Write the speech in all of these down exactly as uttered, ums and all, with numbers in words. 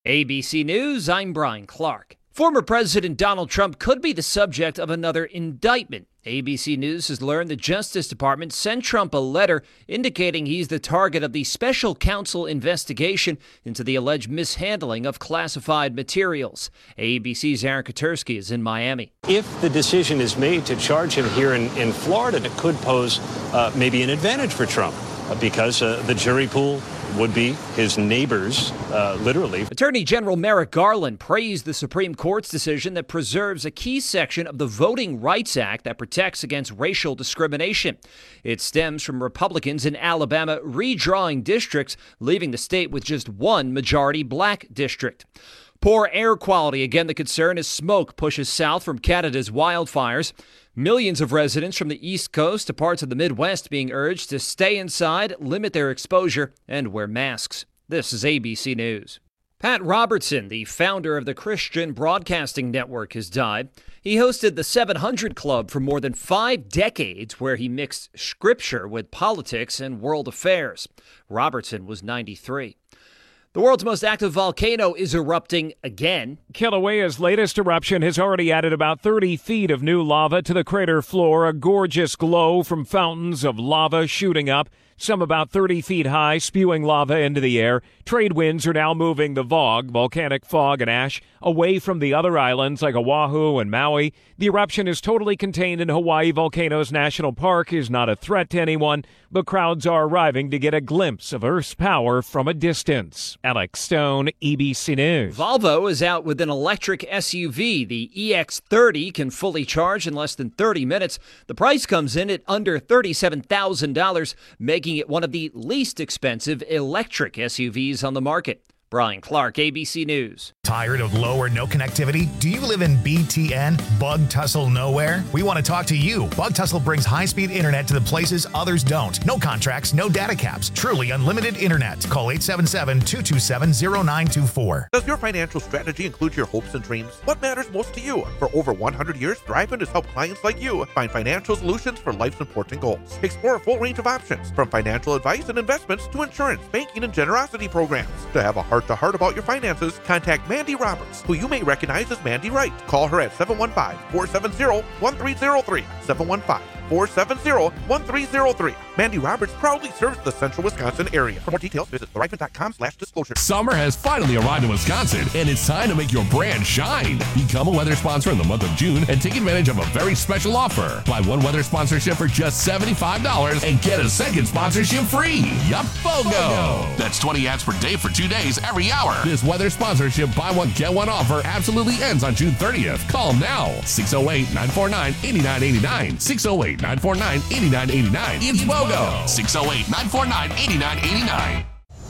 A B C News, I'm Brian Clark. Former President Donald Trump could be the subject of another indictment. A B C News has learned the Justice Department sent Trump a letter indicating he's the target of the special counsel investigation into the alleged mishandling of classified materials. A B C's Aaron Katersky is in Miami. If the decision is made to charge him here in, in Florida, it could pose uh, maybe an advantage for Trump uh, because uh, the jury pool would be his neighbors, uh, literally. Attorney General Merrick Garland praised the Supreme Court's decision that preserves a key section of the Voting Rights Act that protects against racial discrimination. It stems from Republicans in Alabama redrawing districts, leaving the state with just one majority black district. Poor air quality, again the concern, as smoke pushes south from Canada's wildfires. Millions of residents from the East Coast to parts of the Midwest being urged to stay inside, limit their exposure, and wear masks. This is A B C News. Pat Robertson, the founder of the Christian Broadcasting Network, has died. He hosted the seven hundred Club for more than five decades, where he mixed scripture with politics and world affairs. Robertson was ninety-three. The world's most active volcano is erupting again. Kilauea's latest eruption has already added about thirty feet of new lava to the crater floor, a gorgeous glow from fountains of lava shooting up, some about thirty feet high, spewing lava into the air. Trade winds are now moving the V O G, volcanic fog and ash, away from the other islands like Oahu and Maui. The eruption is totally contained in Hawaii Volcanoes National Park, is not a threat to anyone, but crowds are arriving to get a glimpse of Earth's power from a distance. Alex Stone, A B C News. Volvo is out with an electric S U V. The E X thirty can fully charge in less than thirty minutes. The price comes in at under thirty-seven thousand dollars, making it one of the least expensive electric S U Vs on the market. Brian Clark, A B C News. Tired of low or no connectivity? Do you live in B T N, Bug Tussle Nowhere? We want to talk to you. Bug Tussle brings high-speed internet to the places others don't. No contracts, no data caps. Truly unlimited internet. Call eight seven seven, two two seven, zero nine two four. Does your financial strategy include your hopes and dreams? What matters most to you? For over one hundred years, Thriven has helped clients like you find financial solutions for life's important goals. Explore a full range of options, from financial advice and investments to insurance, banking, and generosity programs. To have a heart-to-heart about your finances, contact Mandy Roberts, who you may recognize as Mandy Wright. Call her at seven one five, four seven zero, one three zero three, seven one five, four seven zero, one three zero three. Mandy Roberts proudly serves the central Wisconsin area. For more details, visit thriven.com slash disclosure. Summer has finally arrived in Wisconsin, and it's time to make your brand shine. Become a weather sponsor in the month of June and take advantage of a very special offer. Buy one weather sponsorship for just seventy-five dollars and get a second sponsorship free. Yup, BOGO! That's twenty ads per day for two days every hour. This weather sponsorship buy one, get one offer absolutely ends on June thirtieth. Call now. six oh eight, nine four nine, eight nine eight nine. six oh eight, nine four nine, eight nine eight nine. It's BOGO. six oh eight, nine four nine, eight nine eight nine.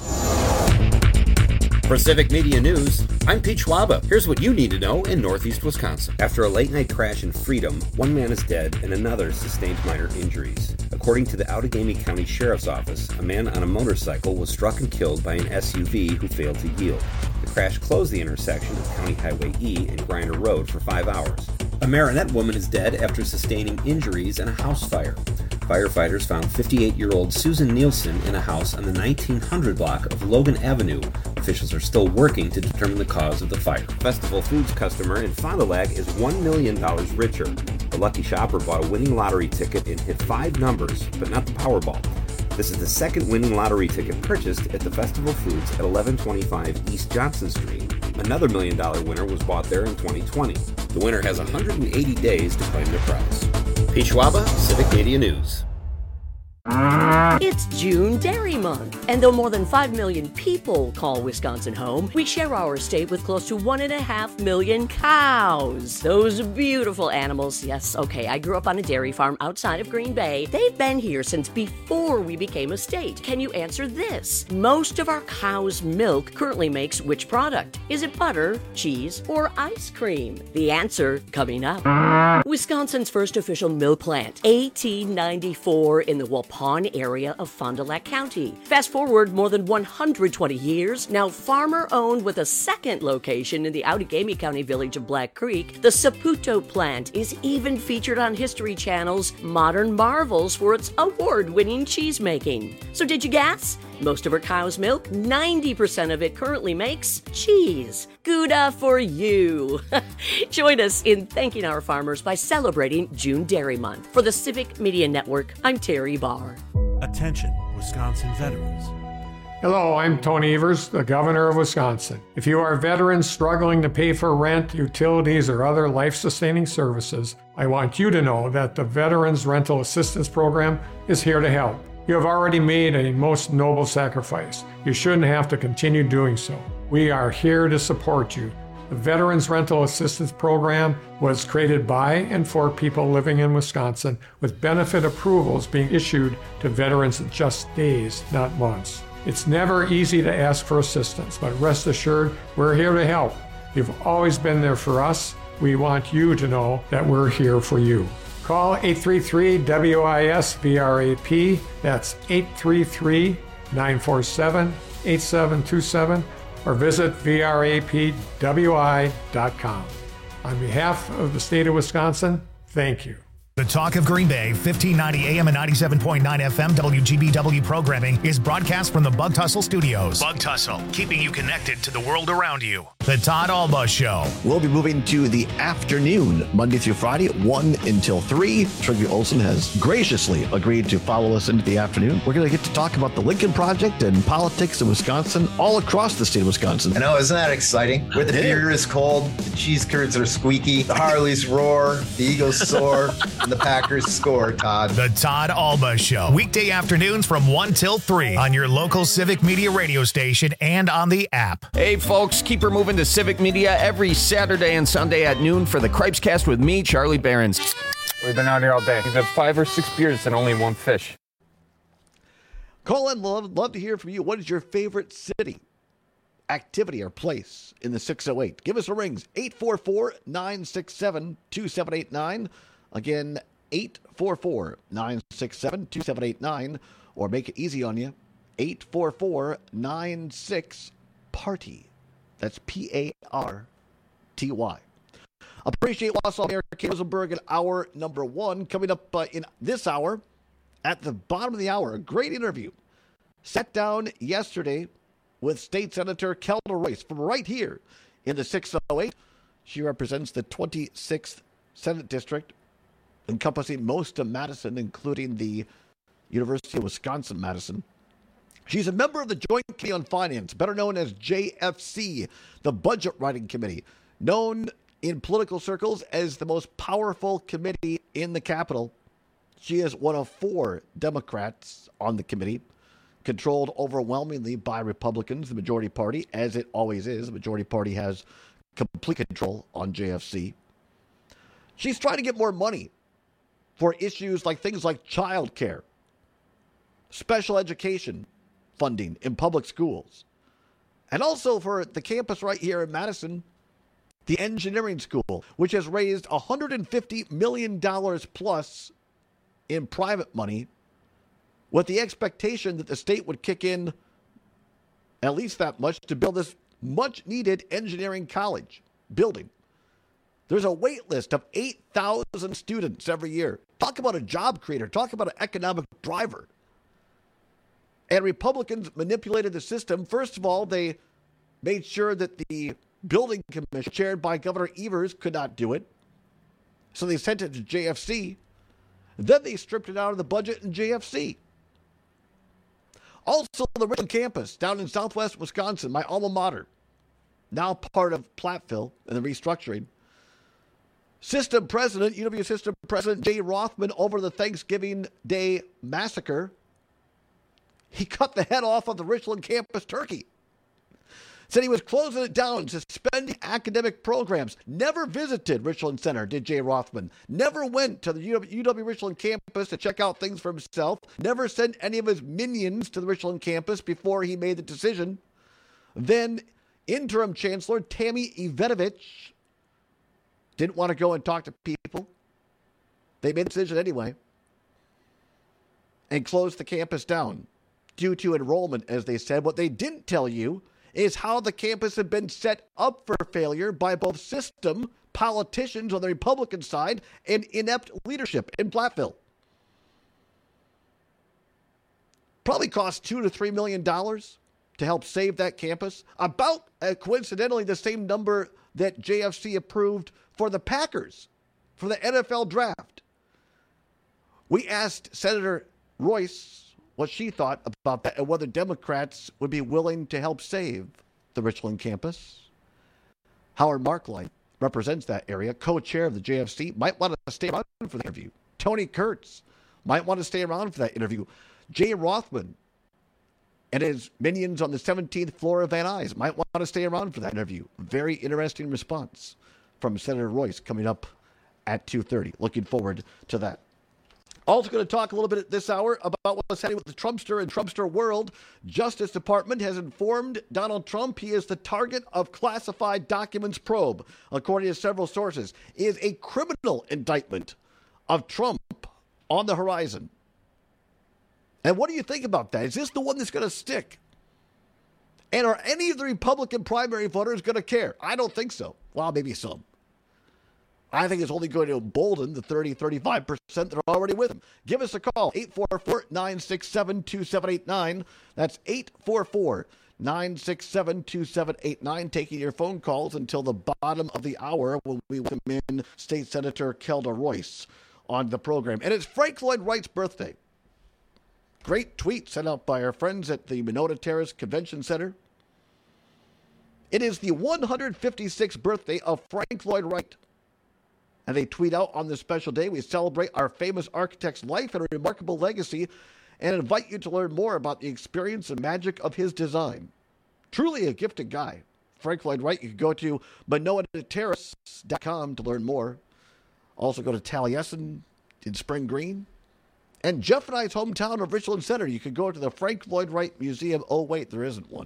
For Civic Media News, I'm Pete Schwaba. Here's what you need to know in Northeast Wisconsin. After a late-night crash in Freedom, one man is dead and another sustained minor injuries. According to the Outagamie County Sheriff's Office, a man on a motorcycle was struck and killed by an S U V who failed to yield. The crash closed the intersection of County Highway E and Griner Road for five hours. A Marinette woman is dead after sustaining injuries in a house fire. Firefighters found fifty-eight-year-old Susan Nielsen in a house on the nineteen hundred block of Logan Avenue. Officials are still working to determine the cause of the fire. Festival Foods customer in Fond du Lac is one million dollars richer. The lucky shopper bought a winning lottery ticket and hit five numbers, but not the Powerball. This is the second winning lottery ticket purchased at the Festival Foods at eleven twenty-five East Johnson Street. Another million dollar winner was bought there in twenty twenty. The winner has one hundred eighty days to claim their prize. Pete Schwaba, Civic Media News. It's June Dairy Month, and though more than five million people call Wisconsin home, we share our state with close to one and a half million cows. Those beautiful animals. Yes, okay, I grew up on a dairy farm outside of Green Bay. They've been here since before we became a state. Can you answer this? Most of our cow's milk currently makes which product? Is it butter, cheese, or ice cream? The answer coming up. Wisconsin's first official milk plant, A T ninety-four in the Waupunah Pawn area of Fond du Lac County. Fast forward more than one hundred twenty years, now farmer-owned with a second location in the Outagamie County village of Black Creek, the Saputo plant is even featured on History Channel's Modern Marvels for its award-winning cheese making. So did you guess? Most of our cow's milk, ninety percent of it currently makes cheese. Gouda for you. Join us in thanking our farmers by celebrating June Dairy Month. For the Civic Media Network, I'm Terry Barr. Attention, Wisconsin veterans. Hello, I'm Tony Evers, the Governor of Wisconsin. If you are veterans struggling to pay for rent, utilities, or other life-sustaining services, I want you to know that the Veterans Rental Assistance Program is here to help. You have already made a most noble sacrifice. You shouldn't have to continue doing so. We are here to support you. The Veterans Rental Assistance Program was created by and for people living in Wisconsin, with benefit approvals being issued to veterans in just days, not months. It's never easy to ask for assistance, but rest assured, we're here to help. You've always been there for us. We want you to know that we're here for you. Call eight three three W I S V R A P. That's eight three three, nine four seven, eight seven two seven, or visit V R A P W I dot com. On behalf of the state of Wisconsin, thank you. The Talk of Green Bay, fifteen ninety A M and ninety-seven point nine F M W G B W programming is broadcast from the Bug Tussle Studios. Bug Tussle, keeping you connected to the world around you. The Todd Alba Show. We'll be moving to the afternoon, Monday through Friday, one until three. Trygve Olsen has graciously agreed to follow us into the afternoon. We're going to get to talk about the Lincoln Project and politics in Wisconsin, all across the state of Wisconsin. I know, isn't that exciting? Where the beer is cold, the cheese curds are squeaky, the Harleys roar, the Eagles soar, and the Packers score, Todd. The Todd Alba Show. Weekday afternoons from one till three on your local Civic Media radio station and on the app. Hey, folks, keep her moving to Civic Media every Saturday and Sunday at noon for the Cripescast with me, Charlie Behrens. We've been out here all day. We've had five or six beers and only one fish. Call in. Love, love to hear from you. What is your favorite city, activity, or place in the six oh eight? Give us a ring. eight four four, nine six seven, two seven eight nine. Again, eight four four, nine six seven, two seven eight nine. Or make it easy on you. eight four four, nine six, party. That's P A R T Y. Appreciate Wausau Mayor Kate Rosenberg in hour number one. Coming up uh, in this hour, at the bottom of the hour, a great interview. Sat down yesterday with State Senator Kelda Royce from right here in the six oh eight. She represents the twenty-sixth Senate District, encompassing most of Madison, including the University of Wisconsin-Madison. She's a member of the Joint Committee on Finance, better known as J F C, the Budget Writing Committee, known in political circles as the most powerful committee in the Capitol. She is one of four Democrats on the committee, controlled overwhelmingly by Republicans, the majority party, as it always is. The majority party has complete control on J F C. She's trying to get more money for issues like things like child care, special education funding in public schools, and also for the campus right here in Madison, the engineering school, which has raised one hundred fifty million dollars plus in private money, with the expectation that the state would kick in at least that much to build this much-needed engineering college building. There's a wait list of eight thousand students every year. Talk about a job creator. Talk about an economic driver. And Republicans manipulated the system. First of all, they made sure that the building commission, chaired by Governor Evers, could not do it. So they sent it to J F C. Then they stripped it out of the budget in J F C. Also, the Richland campus down in southwest Wisconsin, my alma mater, now part of Platteville and the restructuring. System President, U W System President Jay Rothman, over the Thanksgiving Day massacre, he cut the head off of the Richland campus turkey. Said he was closing it down, suspending academic programs. Never visited Richland Center, did Jay Rothman. Never went to the U W Richland campus to check out things for himself. Never sent any of his minions to the Richland campus before he made the decision. Then interim chancellor Tammy Ivanovich didn't want to go and talk to people. They made the decision anyway. and closed the campus down due to enrollment, as they said. What they didn't tell you is how the campus had been set up for failure by both system, politicians on the Republican side, and inept leadership in Platteville. Probably cost two to three million dollars to help save that campus. About, uh, coincidentally, the same number that J F C approved for the Packers for the N F L draft. We asked Senator Royce what she thought about that and whether Democrats would be willing to help save the Richland campus. Howard Markline represents that area, co-chair of the J F C, might want to stay around for the interview. Tony Kurtz might want to stay around for that interview. Jay Rothman and his minions on the seventeenth floor of Van Nuys might want to stay around for that interview. Very interesting response from Senator Royce coming up at two thirty. Looking forward to that. Also going to talk a little bit at this hour about what's happening with the Trumpster and Trumpster world. Justice Department has informed Donald Trump he is the target of classified documents probe. According to several sources, it is a criminal indictment of Trump on the horizon. And what do you think about that? Is this the one that's going to stick? And are any of the Republican primary voters going to care? I don't think so. Well, maybe some. I think it's only going to embolden the thirty, thirty-five percent that are already with him. Give us a call, eight four four, nine six seven, two seven eight nine. That's eight four four, nine six seven, two seven eight nine. Taking your phone calls until the bottom of the hour when we welcome in State Senator Kelda Royce on the program. And it's Frank Lloyd Wright's birthday. Great tweet sent out by our friends at the Monona Terrace Convention Center. It is the one hundred fifty-sixth birthday of Frank Lloyd Wright. And they tweet out on this special day, we celebrate our famous architect's life and remarkable legacy and invite you to learn more about the experience and magic of his design. Truly a gifted guy. Frank Lloyd Wright, you can go to monona terrace dot com to learn more. Also go to Taliesin in Spring Green. And Jeff and I's hometown of Richland Center, you can go to the Frank Lloyd Wright Museum. Oh, wait, there isn't one.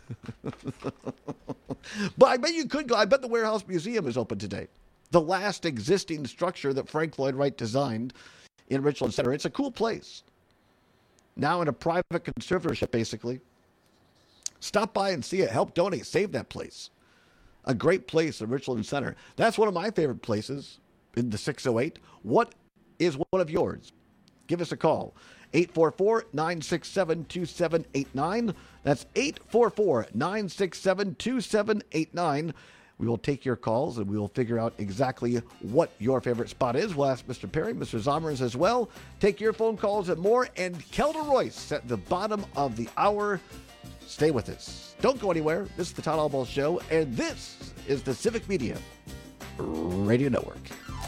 But I bet you could go. I bet the Warehouse Museum is open today. The last existing structure that Frank Lloyd Wright designed in Richland Center. It's a cool place. Now in a private conservatorship, basically. Stop by and see it. Help donate. Save that place. A great place in Richland Center. That's one of my favorite places in the six oh eight. What is one of yours? Give us a call. eight four four, nine six seven, two seven eight nine. That's eight four four, nine six seven, two seven eight nine. We will take your calls and we will figure out exactly what your favorite spot is. We'll ask Mister Perry, Mister Zommers as well. Take your phone calls and more. And Kelda Royce at the bottom of the hour. Stay with us. Don't go anywhere. This is the Todd Albaugh Show, and this is the Civic Media Radio Network.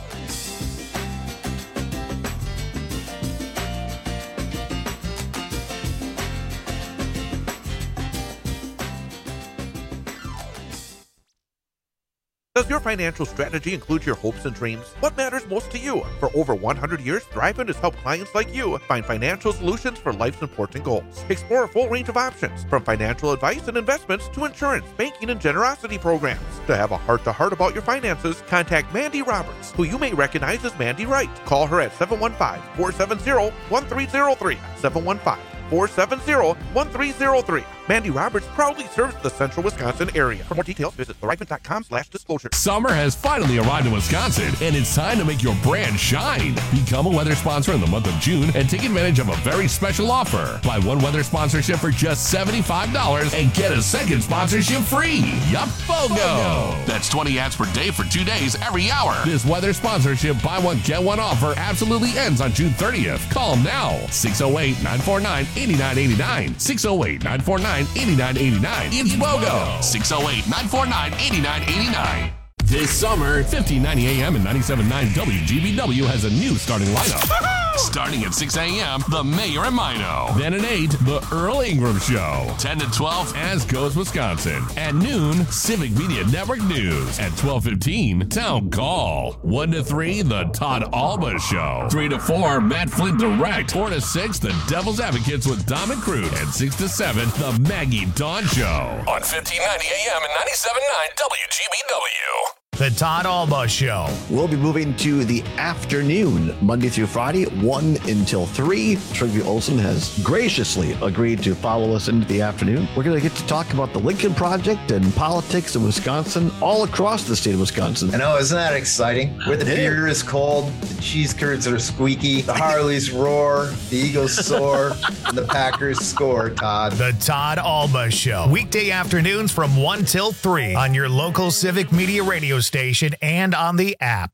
Does your financial strategy include your hopes and dreams? What matters most to you? For over one hundred years, Thriven has helped clients like you find financial solutions for life's important goals. Explore a full range of options, from financial advice and investments to insurance, banking, and generosity programs. To have a heart-to-heart about your finances, contact Mandy Roberts, who you may recognize as Mandy Wright. Call her at seven one five, four seven zero, one three zero three, seven one five, four seven zero, one three zero three. Mandy Roberts proudly serves the central Wisconsin area. For more details, visit thriven.com slash disclosure. Summer has finally arrived in Wisconsin, and it's time to make your brand shine. Become a weather sponsor in the month of June and take advantage of a very special offer. Buy one weather sponsorship for just seventy-five dollars and get a second sponsorship free. Yup, BOGO. That's twenty ads per day for two days every hour. This weather sponsorship buy one, get one offer absolutely ends on June thirtieth. Call now. six oh eight, nine four nine, eight nine eight nine. six oh eight, nine four nine, eight nine eight nine. It's BOGO. six oh eight, nine four nine, eight nine eight nine. This summer, fifteen ninety A M and ninety-seven point nine W G B W has a new starting lineup. Starting at six A M, The Mayor and Mino. Then at eight, The Earl Ingram Show. ten to twelve, As Goes Wisconsin. At noon, Civic Media Network News. At twelve fifteen, Town Call. one to three, The Todd Albaugh Show. three to four, Matt Flint Direct. four to six, The Devil's Advocates with Dom and Crude. And six to seven, The Maggie Dawn Show. On fifteen ninety A M and ninety-seven point nine W G B W. The Todd Alba Show. We'll be moving to the afternoon, Monday through Friday, one until three. Trygve Olsen has graciously agreed to follow us into the afternoon. We're going to get to talk about the Lincoln Project and politics in Wisconsin, all across the state of Wisconsin. I know, isn't that exciting? Where the beer is cold, the cheese curds are squeaky, the Harleys roar, the Eagles soar, and the Packers score, Todd. The Todd Alba Show. Weekday afternoons from one till three on your local Civic Media radio station and on the app.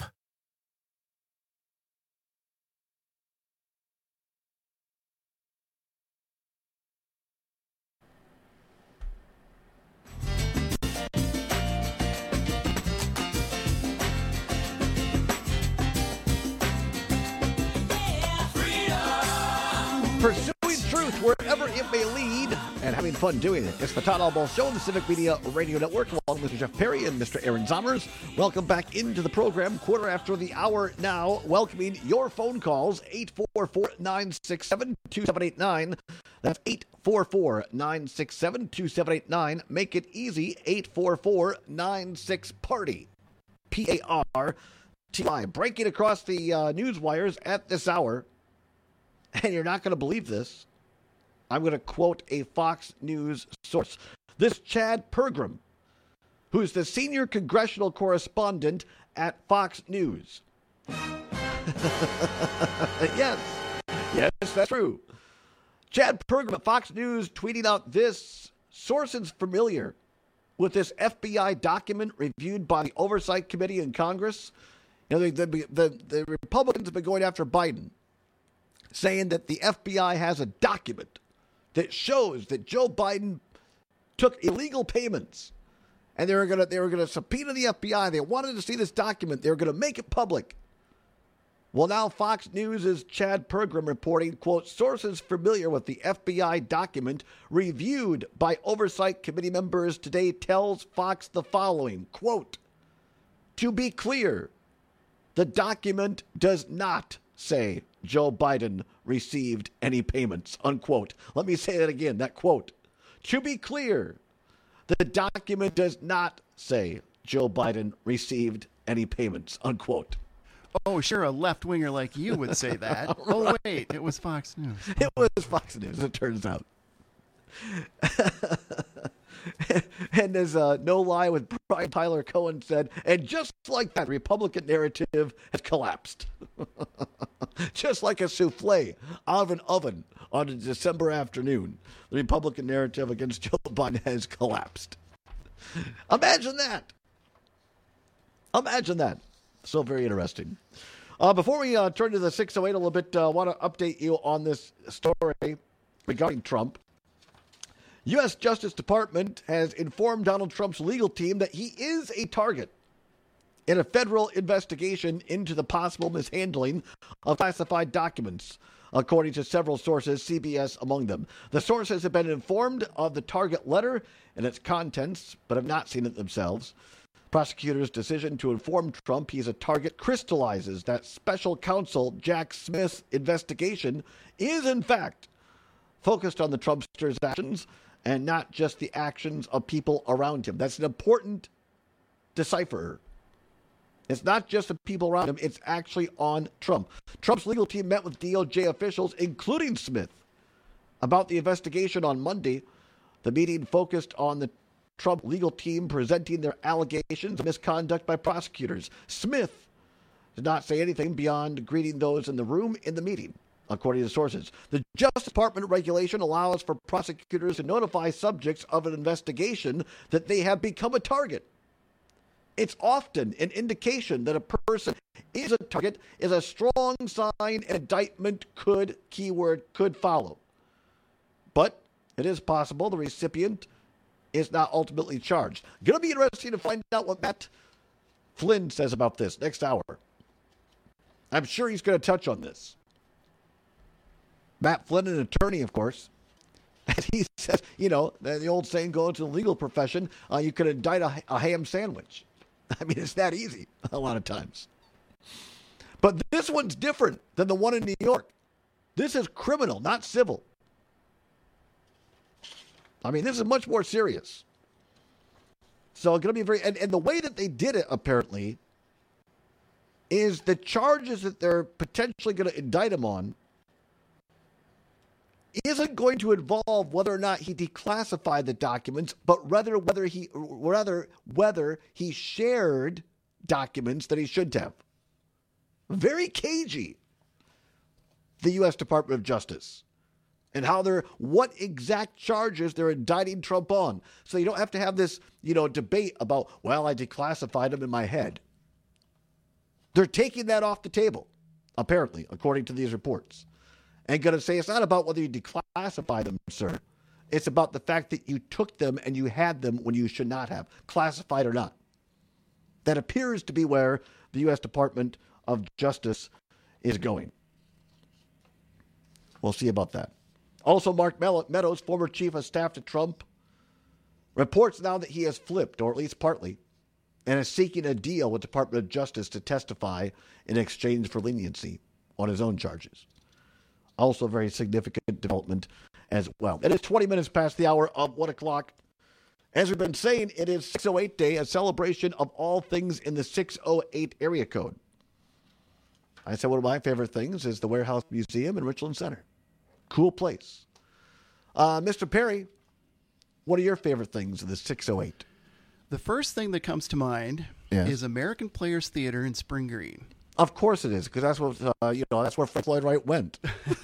Pursuing truth wherever it may lead and having fun doing it. It's the Todd Alba Show on the Civic Media Radio Network along with Jeff Perry and Mister Aaron Zommers. Welcome back into the program, quarter after the hour now, welcoming your phone calls, eight four four, nine six seven, two seven eight nine. That's eight four four, nine six seven, two seven eight nine. Make it easy, eight four four, nine six, party. P A R T Y. Breaking across the uh, news wires at this hour. And you're not going to believe this. I'm going to quote a Fox News source. This Chad Pergram, who's the senior congressional correspondent at Fox News. Yes. Yes, that's true. Chad Pergram at Fox News tweeting out this. Sources familiar with this F B I document reviewed by the Oversight Committee in Congress. You know, the, the, the, the Republicans have been going after Biden, saying that the F B I has a document that shows that Joe Biden took illegal payments, and they were gonna they were gonna subpoena the F B I. They wanted to see this document. They were gonna make it public. Well, now Fox News' Chad Pergram reporting, quote, sources familiar with the F B I document reviewed by Oversight Committee members today tells Fox the following, quote, to be clear, the document does not say Joe Biden received any payments, unquote. Let me say that again, that quote. To be clear, the document does not say Joe Biden received any payments, unquote. Oh, sure, a left-winger like you would say that. Oh, wait, it was Fox News. It was Fox News, it turns out. And as uh, No Lie with Brian Tyler Cohen said, and just like that, Republican narrative has collapsed. Just like a souffle out of an oven on a December afternoon, the Republican narrative against Joe Biden has collapsed. Imagine that. Imagine that. So very interesting. Uh, before we uh, turn to the six oh eight a little bit, I uh, want to update you on this story regarding Trump. U S Justice Department has informed Donald Trump's legal team that he is a target in a federal investigation into the possible mishandling of classified documents, according to several sources, C B S among them. The sources have been informed of the target letter and its contents, but have not seen it themselves. Prosecutors' decision to inform Trump he's a target crystallizes that special counsel Jack Smith's investigation is, in fact, focused on the Trumpster's actions and not just the actions of people around him. That's an important decipherer. It's not just the people around him, it's actually on Trump. Trump's legal team met with D O J officials, including Smith, about the investigation on Monday. The meeting focused on the Trump legal team presenting their allegations of misconduct by prosecutors. Smith did not say anything beyond greeting those in the room in the meeting, according to sources. The Justice Department regulation allows for prosecutors to notify subjects of an investigation that they have become a target. It's often an indication that a person is a target, is a strong sign an indictment could, keyword, could follow. But it is possible the recipient is not ultimately charged. Going to be interesting to find out what Matt Flynn says about this next hour. I'm sure he's going to touch on this. Matt Flynn, an attorney, of course. And he says, you know, the old saying goes in the legal profession, uh, you could indict a, a ham sandwich. I mean, it's that easy a lot of times. But this one's different than the one in New York. This is criminal, not civil. I mean, this is much more serious. So it's going to be very, and, and the way that they did it, apparently, is the charges that they're potentially going to indict him on isn't going to involve whether or not he declassified the documents, but rather whether he, rather whether he shared documents that he shouldn't have. Very cagey, the U S Department of Justice, and how they're, what exact charges they're indicting Trump on. So you don't have to have this, you know, debate about, well, I declassified them in my head. They're taking that off the table, apparently, according to these reports. And going to say it's not about whether you declassify them, sir. It's about the fact that you took them and you had them when you should not have, classified or not. That appears to be where the U S Department of Justice is going. We'll see about that. Also, Mark Meadows, former chief of staff to Trump, reports now that he has flipped, or at least partly, and is seeking a deal with the Department of Justice to testify in exchange for leniency on his own charges. Also a very significant development as well. It is twenty minutes past the hour of one o'clock. As we've been saying, it is six oh eight Day, a celebration of all things in the six oh eight area code. I said one of my favorite things is the Warehouse Museum in Richland Center. Cool place. Uh, Mister Perry, what are your favorite things in the six oh eight? The first thing that comes to mind Yes. is American Players Theater in Spring Green. Of course it is, because that's what uh, you know. That's where Frank Lloyd Wright went.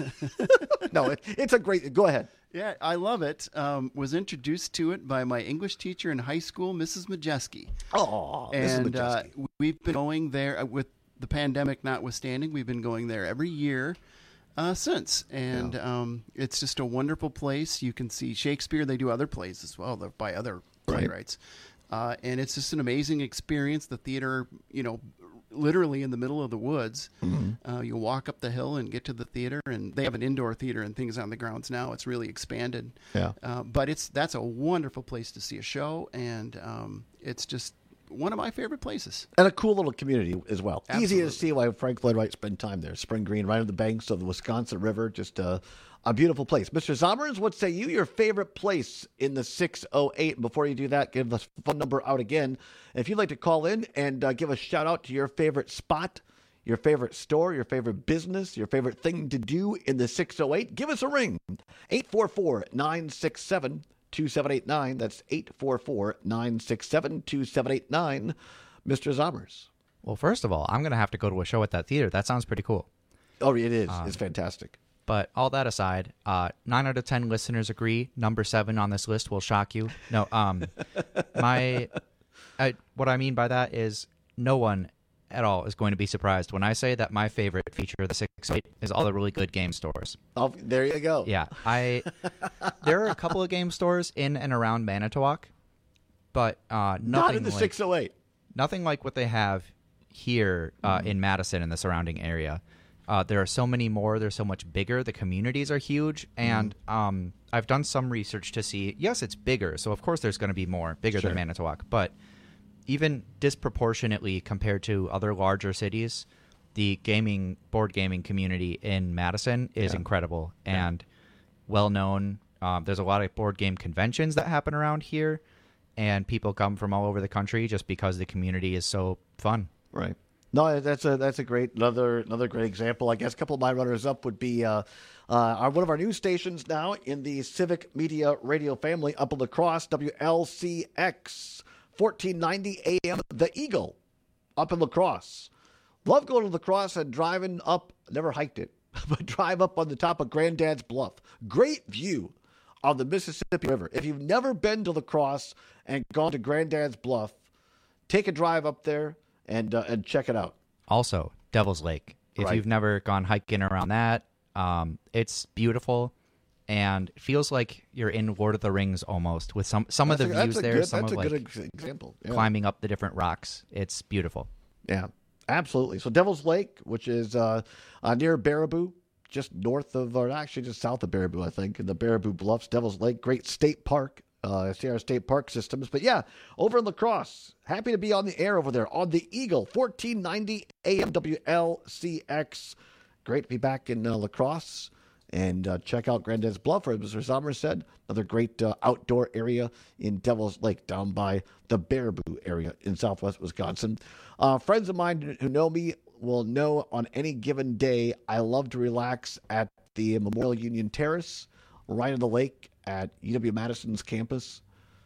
no, it, it's a great. Go ahead. Yeah, I love it. Um, was introduced to it by my English teacher in high school, Missus Majeski. Oh, and uh, we've been going there uh, with the pandemic notwithstanding. We've been going there every year uh, since, and yeah. um, it's just a wonderful place. You can see Shakespeare. They do other plays as well by other playwrights, right. uh, and it's just an amazing experience. The theater, you know. Literally in the middle of the woods. Mm-hmm. Uh, you walk up the hill and get to the theater, and they have an indoor theater and things on the grounds now. It's really expanded. Yeah. Uh, but it's that's a wonderful place to see a show, and um, it's just one of my favorite places. And a cool little community as well. Absolutely. Easy to see why Frank Lloyd Wright spent time there. Spring Green, right on the banks of the Wisconsin River. Just uh, a beautiful place. Mister Zommers, what say you your favorite place in the six oh eight? And before you do that, give the phone number out again. If you'd like to call in and uh, give a shout out to your favorite spot, your favorite store, your favorite business, your favorite thing to do in the six oh eight, give us a ring. eight four four, nine six seven, two seven eight nine. That's eight four four, nine six seven, two seven eight nine. Mister Zommers. Well, first of all, I'm going to have to go to a show at that theater. That sounds pretty cool. Oh, it is. Um, it's fantastic. But all that aside, uh, nine out of ten listeners agree. Number seven on this list will shock you. No, um, my, I, what I mean by that is no one at all is going to be surprised when I say that my favorite feature of the six oh eight is all the really good game stores. Oh, there you go. Yeah, I. There are a couple of game stores in and around Manitowoc, but uh, nothing not in the like, six oh eight. Nothing like what they have here uh, mm-hmm. in Madison and the surrounding area. Uh, there are so many more. They're so much bigger. The communities are huge. And mm. um, I've done some research to see, yes, it's bigger. So, of course, there's going to be more, bigger sure. than Manitowoc. But even disproportionately compared to other larger cities, the gaming, board gaming community in Madison is yeah. incredible and yeah. well-known. Um, there's a lot of board game conventions that happen around here. And people come from all over the country just because the community is so fun. Right. No, that's a that's a great another another great example. I guess a couple of my runners up would be uh, uh, our, one of our news stations now in the Civic Media Radio family up in La Crosse, W L C X fourteen ninety A M, The Eagle, up in La Crosse. Love going to La Crosse and driving up. Never hiked it, but drive up on the top of Granddad's Bluff. Great view of the Mississippi River. If you've never been to La Crosse and gone to Granddad's Bluff, take a drive up there. And uh, and check it out. Also, Devil's Lake. If right. you've never gone hiking around that, um, it's beautiful and feels like you're in Lord of the Rings almost with some some that's of the a, views a there. Good, some that's of a like good example. Yeah. Climbing up the different rocks. It's beautiful. Yeah, absolutely. So Devil's Lake, which is uh, uh, near Baraboo, just north of, or actually just south of Baraboo, I think, in the Baraboo Bluffs. Devil's Lake, great state park. Uh, Sierra State Park Systems. But yeah, over in La Crosse, happy to be on the air over there on the Eagle, fourteen ninety A M W L C X. Great to be back in uh, La Crosse And uh, check out Granddad's Bluff, as Mister Sommer said, another great uh, outdoor area in Devil's Lake down by the Baraboo area in southwest Wisconsin. Uh, friends of mine who know me will know on any given day I love to relax at the Memorial Union Terrace, right on the lake at U W-Madison's campus.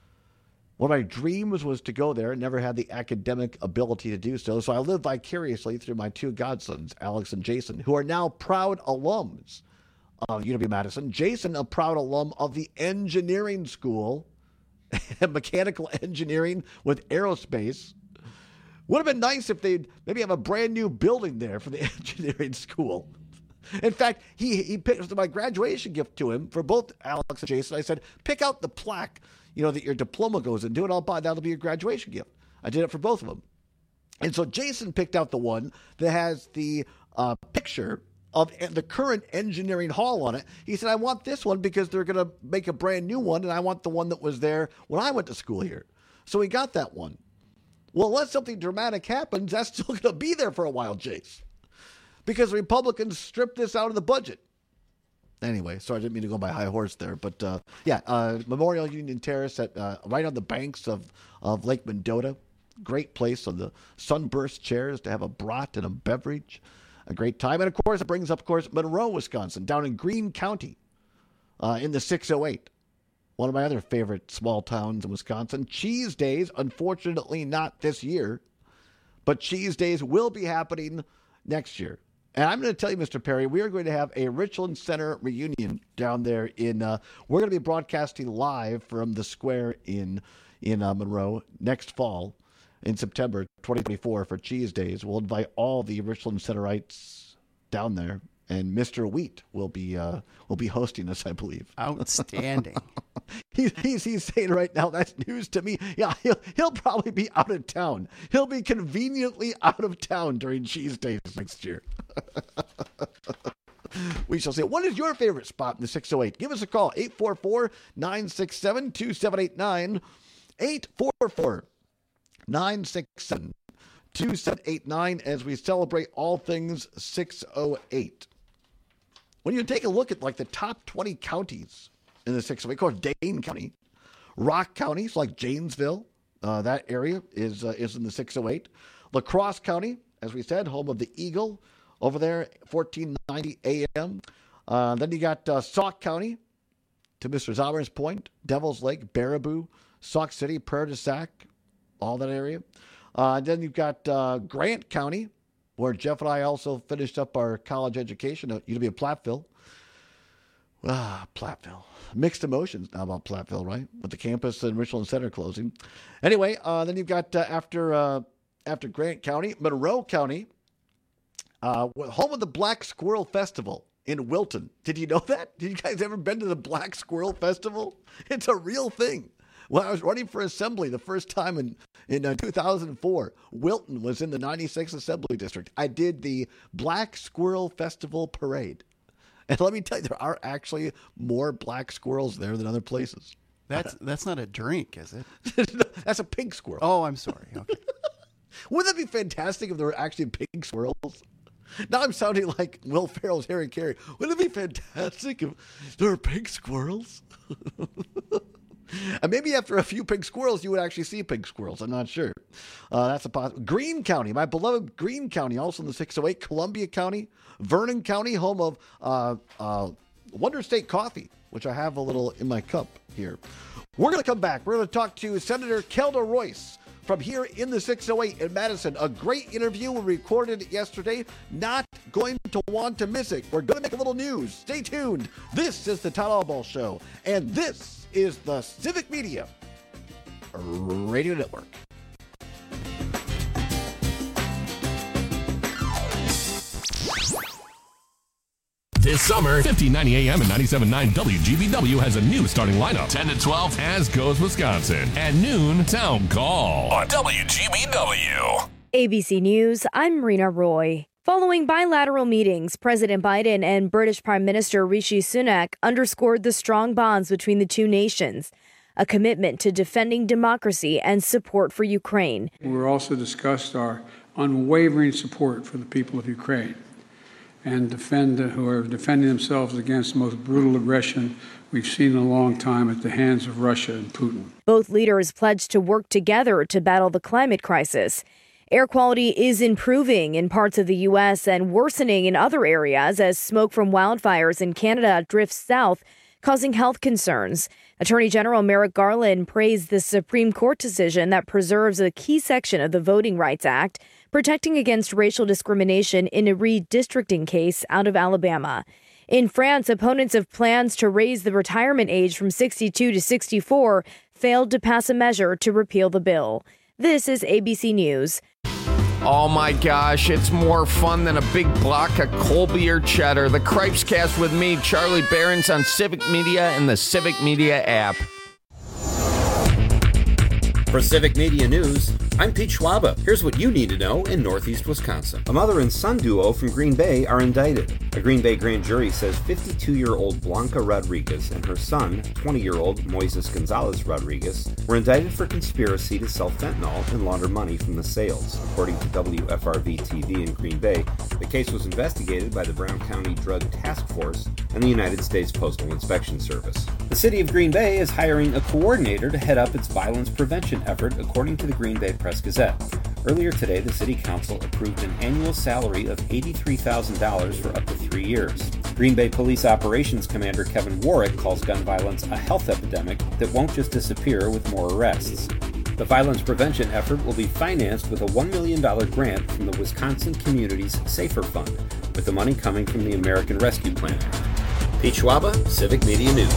One of my dreams was to go there. Never had the academic ability to do so. So I live vicariously through my two godsons, Alex and Jason, who are now proud alums of U W-Madison. Jason, a proud alum of the engineering school, mechanical engineering with aerospace. Would have been nice if they'd maybe have a brand new building there for the engineering school. In fact, he he picked my graduation gift to him for both Alex and Jason. I said, pick out the plaque, you know, that your diploma goes into, and I'll buy that'll be your graduation gift. I did it for both of them. And so Jason picked out the one that has the uh, picture of the current engineering hall on it. He said, I want this one because they're going to make a brand new one, and I want the one that was there when I went to school here. So he got that one. Well, unless something dramatic happens, that's still going to be there for a while, Jace. Because Republicans stripped this out of the budget. Anyway, sorry, I didn't mean to go by high horse there. But, uh, yeah, uh, Memorial Union Terrace, at uh, right on the banks of, of Lake Mendota. Great place on the sunburst chairs to have a brat and a beverage. A great time. And, of course, it brings up, of course, Monroe, Wisconsin, down in Greene County uh, in the six oh eight. One of my other favorite small towns in Wisconsin. Cheese Days, unfortunately not this year, but Cheese Days will be happening next year. And I'm going to tell you, Mister Perry, we are going to have a Richland Center reunion down there in, uh, we're going to be broadcasting live from the square in, in uh, Monroe next fall in September twenty twenty-four for Cheese Days. We'll invite all the Richland Centerites down there. And Mister Wheat will be uh, will be hosting us, I believe. Outstanding. he's, he's he's saying right now that's news to me. Yeah, he'll he'll probably be out of town. He'll be conveniently out of town during Cheese Days next year. We shall see. What is your favorite spot in the six oh eight? Give us a call, eight four four, nine six seven, two seven eight nine, eight four four, nine six seven, two seven eight nine, as we celebrate all things six oh eight. When you take a look at like the top twenty counties in the six oh eight, of course, Dane County, Rock County, like Janesville, uh, that area is uh, is in the six oh eight. La Crosse County, as we said, home of the Eagle, over there, fourteen ninety A M. Uh, then you got uh, Sauk County, to Mister Zauber's point, Devil's Lake, Baraboo, Sauk City, Prairie du Sac, all that area. Uh, then you've got uh, Grant County, where Jeff and I also finished up our college education at U W Platteville. Ah, Platteville. Mixed emotions now about Platteville, right? With the campus and Richland Center closing. Anyway, uh, then you've got uh, after uh, after Grant County, Monroe County, uh, home of the Black Squirrel Festival in Wilton. Did you know that? Did you guys ever been to the Black Squirrel Festival? It's a real thing. When I was running for assembly the first time in, in uh, two thousand four, Wilton was in the ninety-sixth Assembly District. I did the Black Squirrel Festival Parade. And let me tell you, there are actually more black squirrels there than other places. That's that's not a drink, is it? That's a pink squirrel. Oh, I'm sorry. Okay. Wouldn't that be fantastic if there were actually pink squirrels? Now I'm sounding like Will Ferrell's Harry Carey. Wouldn't it be fantastic if there were pink squirrels? And maybe after a few pink squirrels, you would actually see pink squirrels. I'm not sure. Uh, that's a possibility. Greene County, my beloved Greene County, also in the six oh eight. Columbia County, Vernon County, home of uh, uh, Wonder State Coffee, which I have a little in my cup here. We're going to come back. We're going to talk to Senator Kelda Royce from here in the six oh eight in Madison. A great interview we recorded yesterday. Not going to want to miss it. We're going to make a little news. Stay tuned. This is the Todd Albaugh Show, and this is the Civic Media Radio Network. This summer, fifteen ninety A M and ninety-seven point nine W G B W has a new starting lineup. ten to twelve, As Goes Wisconsin. At noon, Town Call on W G B W. A B C News, I'm Marina Roy. Following bilateral meetings, President Biden and British Prime Minister Rishi Sunak underscored the strong bonds between the two nations, a commitment to defending democracy and support for Ukraine. We also discussed our unwavering support for the people of Ukraine and defend who are defending themselves against the most brutal aggression we've seen in a long time at the hands of Russia and Putin. Both leaders pledged to work together to battle the climate crisis. Air quality is improving in parts of the U S and worsening in other areas as smoke from wildfires in Canada drifts south, causing health concerns. Attorney General Merrick Garland praised the Supreme Court decision that preserves a key section of the Voting Rights Act, protecting against racial discrimination in a redistricting case out of Alabama. In France, opponents of plans to raise the retirement age from sixty-two to sixty-four failed to pass a measure to repeal the bill. This is A B C News. Oh my gosh, it's more fun than a big block of Colby or cheddar. The Cripes Cast with me, Charlie Behrens, on Civic Media and the Civic Media app. For Civic Media News, I'm Pete Schwaba. Here's what you need to know in Northeast Wisconsin. A mother and son duo from Green Bay are indicted. A Green Bay grand jury says fifty-two-year-old Blanca Rodriguez and her son, twenty-year-old Moises Gonzalez Rodriguez, were indicted for conspiracy to sell fentanyl and launder money from the sales. According to W F R V T V in Green Bay, the case was investigated by the Brown County Drug Task Force and the United States Postal Inspection Service. The city of Green Bay is hiring a coordinator to head up its violence prevention effort, according to the Green Bay Press-Gazette. Earlier today, the City Council approved an annual salary of eighty-three thousand dollars for up to three years. Green Bay Police Operations Commander Kevin Warwick calls gun violence a health epidemic that won't just disappear with more arrests. The violence prevention effort will be financed with a one million dollars grant from the Wisconsin Communities Safer Fund, with the money coming from the American Rescue Plan Act. Pete Schwaba, Civic Media News.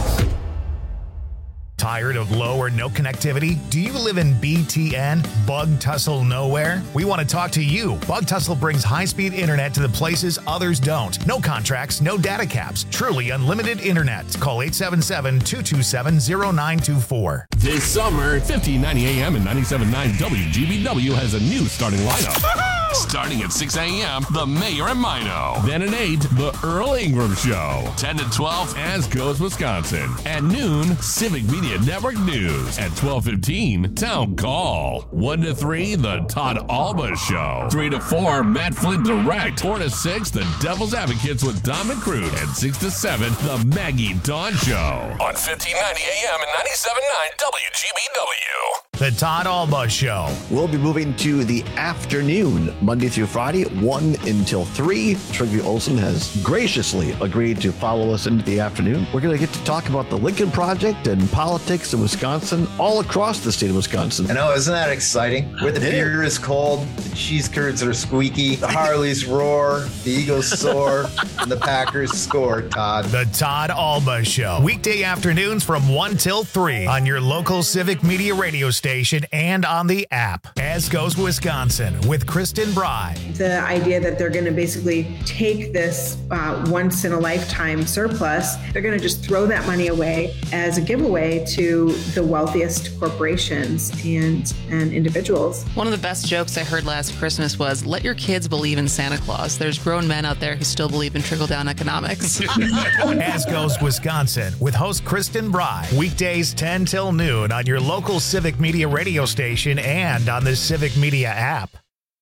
Tired of low or no connectivity? Do you live in B T N, Bug Tussle Nowhere? We want to talk to you. Bug Tussle brings high-speed internet to the places others don't. No contracts, no data caps. Truly unlimited internet. Call eight seven seven, two two seven, zero nine two four. This summer, fifteen ninety A M and ninety-seven point nine W G B W has a new starting lineup. Starting at six A M, The Mayor and Mino. Then at eight, The Earl Ingram Show. ten to twelve, As Goes Wisconsin. At noon, Civic Media Network News. At twelve fifteen, Town Call. one to three, The Todd Alba Show. three to four, Matt Flint Direct. four to six, The Devil's Advocates with Don McCroot. And six to seven, The Maggie Dawn Show. On fifteen ninety A M and ninety-seven point nine W G B W. The Todd Alba Show. We'll be moving to the afternoon, Monday through Friday, one until three. Trygve Olsen has graciously agreed to follow us into the afternoon. We're going to get to talk about the Lincoln Project and politics in Wisconsin, all across the state of Wisconsin. I know, isn't that exciting? Where the beer is cold, the cheese curds are squeaky, the Harleys roar, the Eagles soar, and the Packers score, Todd. The Todd Alba Show. Weekday afternoons from one till three on your local Civic Media radio station and on the app. As Goes Wisconsin with Kristen Bry. The idea that they're going to basically take this uh, once in a lifetime surplus, they're going to just throw that money away as a giveaway to the wealthiest corporations and, and individuals. One of the best jokes I heard last Christmas was, let your kids believe in Santa Claus. There's grown men out there who still believe in trickle-down economics. As Goes Wisconsin with host Kristen Bry. Weekdays ten till noon on your local Civic Media radio station and on the Civic Media app.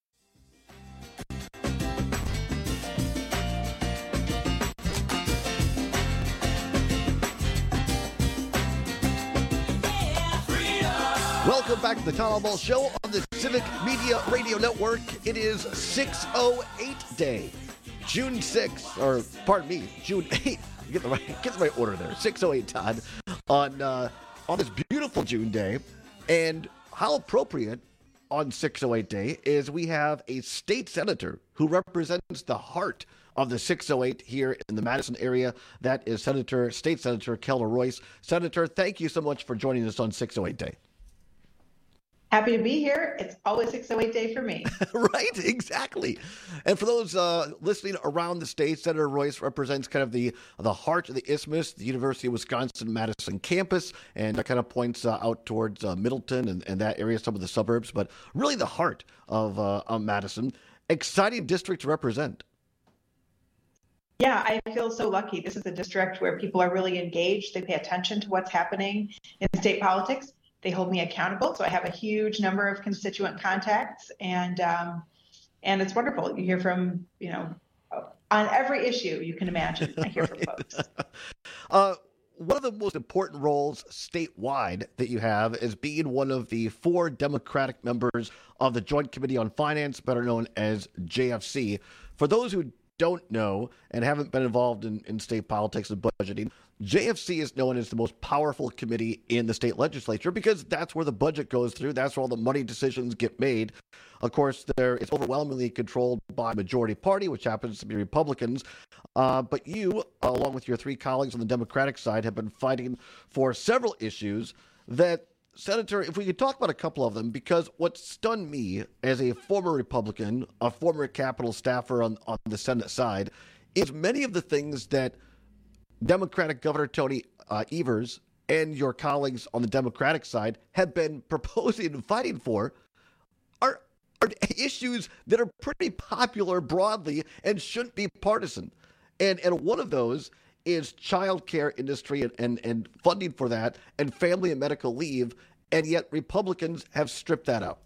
Welcome back to the Todd Alba Show on the Civic Media Radio Network. It is six oh eight day, June sixth, or pardon me, June eighth. Get the right, get the right order there. six oh eight, Todd, on uh, on this beautiful June day. And how appropriate on six oh eight day is we have a state senator who represents the heart of the six oh eight here in the Madison area. That is Senator, State Senator Kelda Royce. Senator, thank you so much for joining us on six oh eight day. Happy to be here. It's always six oh eight day for me. Right, exactly. And for those uh, listening around the state, Senator Royce represents kind of the the heart of the Isthmus, the University of Wisconsin-Madison campus, and that kind of points uh, out towards uh, Middleton and, and that area, some of the suburbs, but really the heart of, uh, of Madison. Exciting district to represent. Yeah, I feel so lucky. This is a district where people are really engaged. They pay attention to what's happening in state politics. They hold me accountable, so I have a huge number of constituent contacts, and um, and it's wonderful. You hear from you know on every issue you can imagine. I hear from folks. Uh, one of the most important roles statewide that you have is being one of the four Democratic members of the Joint Committee on Finance, better known as J F C. For those who don't know and haven't been involved in, in state politics and budgeting, J F C is known as the most powerful committee in the state legislature because that's where the budget goes through. That's where all the money decisions get made. Of course, there it's overwhelmingly controlled by majority party, which happens to be Republicans. Uh, but you, along with your three colleagues on the Democratic side, have been fighting for several issues that, Senator, if we could talk about a couple of them, because what stunned me as a former Republican, a former Capitol staffer on, on the Senate side, is many of the things that Democratic Governor Tony uh, Evers and your colleagues on the Democratic side have been proposing and fighting for are, are issues that are pretty popular broadly and shouldn't be partisan. And, and one of those is child care industry and, and, and funding for that and family and medical leave, and yet Republicans have stripped that out.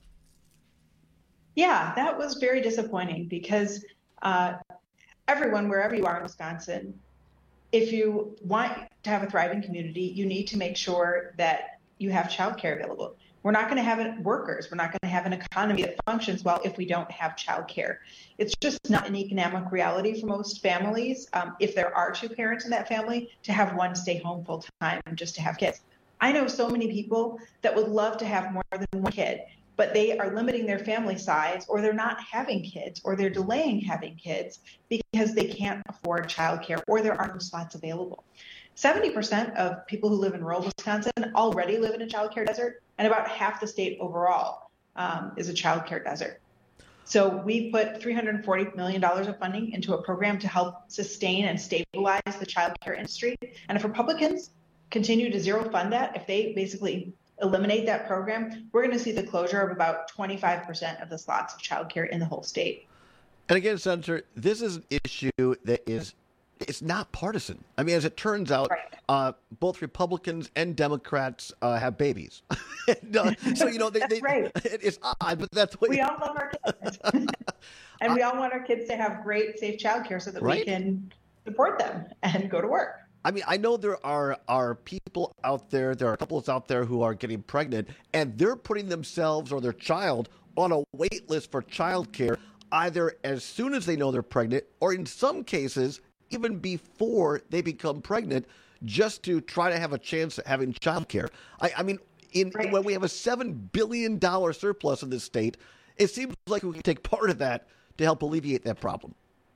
Yeah, that was very disappointing because uh, everyone, wherever you are in Wisconsin, if you want to have a thriving community, you need to make sure that you have childcare available. We're not going to have workers. We're not going to have an economy that functions well if we don't have childcare. It's just not an economic reality for most families. Um, if there are two parents in that family, to have one stay home full time just to have kids. I know so many people that would love to have more than one kid, but they are limiting their family size, or they're not having kids, or they're delaying having kids because they can't afford childcare, or there are no slots available. seventy percent of people who live in rural Wisconsin already live in a childcare desert, and about half the state overall um, is a childcare desert. So we put three hundred forty million dollars of funding into a program to help sustain and stabilize the childcare industry. And if Republicans continue to zero fund that, if they basically eliminate that program, we're going to see the closure of about twenty-five percent of the slots of childcare in the whole state. And again, Senator, this is an issue that is it's not partisan. I mean, as it turns out, right. uh, both Republicans and Democrats uh, have babies. and, uh, so, you know, they, that's they, right. It's odd, but that's what... We all love our kids. and we all want our kids to have great, safe childcare so that right? we can support them and go to work. I mean, I know there are, are people out there, there are couples out there who are getting pregnant, and they're putting themselves or their child on a wait list for childcare either as soon as they know they're pregnant or in some cases even before they become pregnant, just to try to have a chance at having childcare. I, I mean, in, right. when we have a seven billion dollars surplus in this state, it seems like we can take part of that to help alleviate that problem.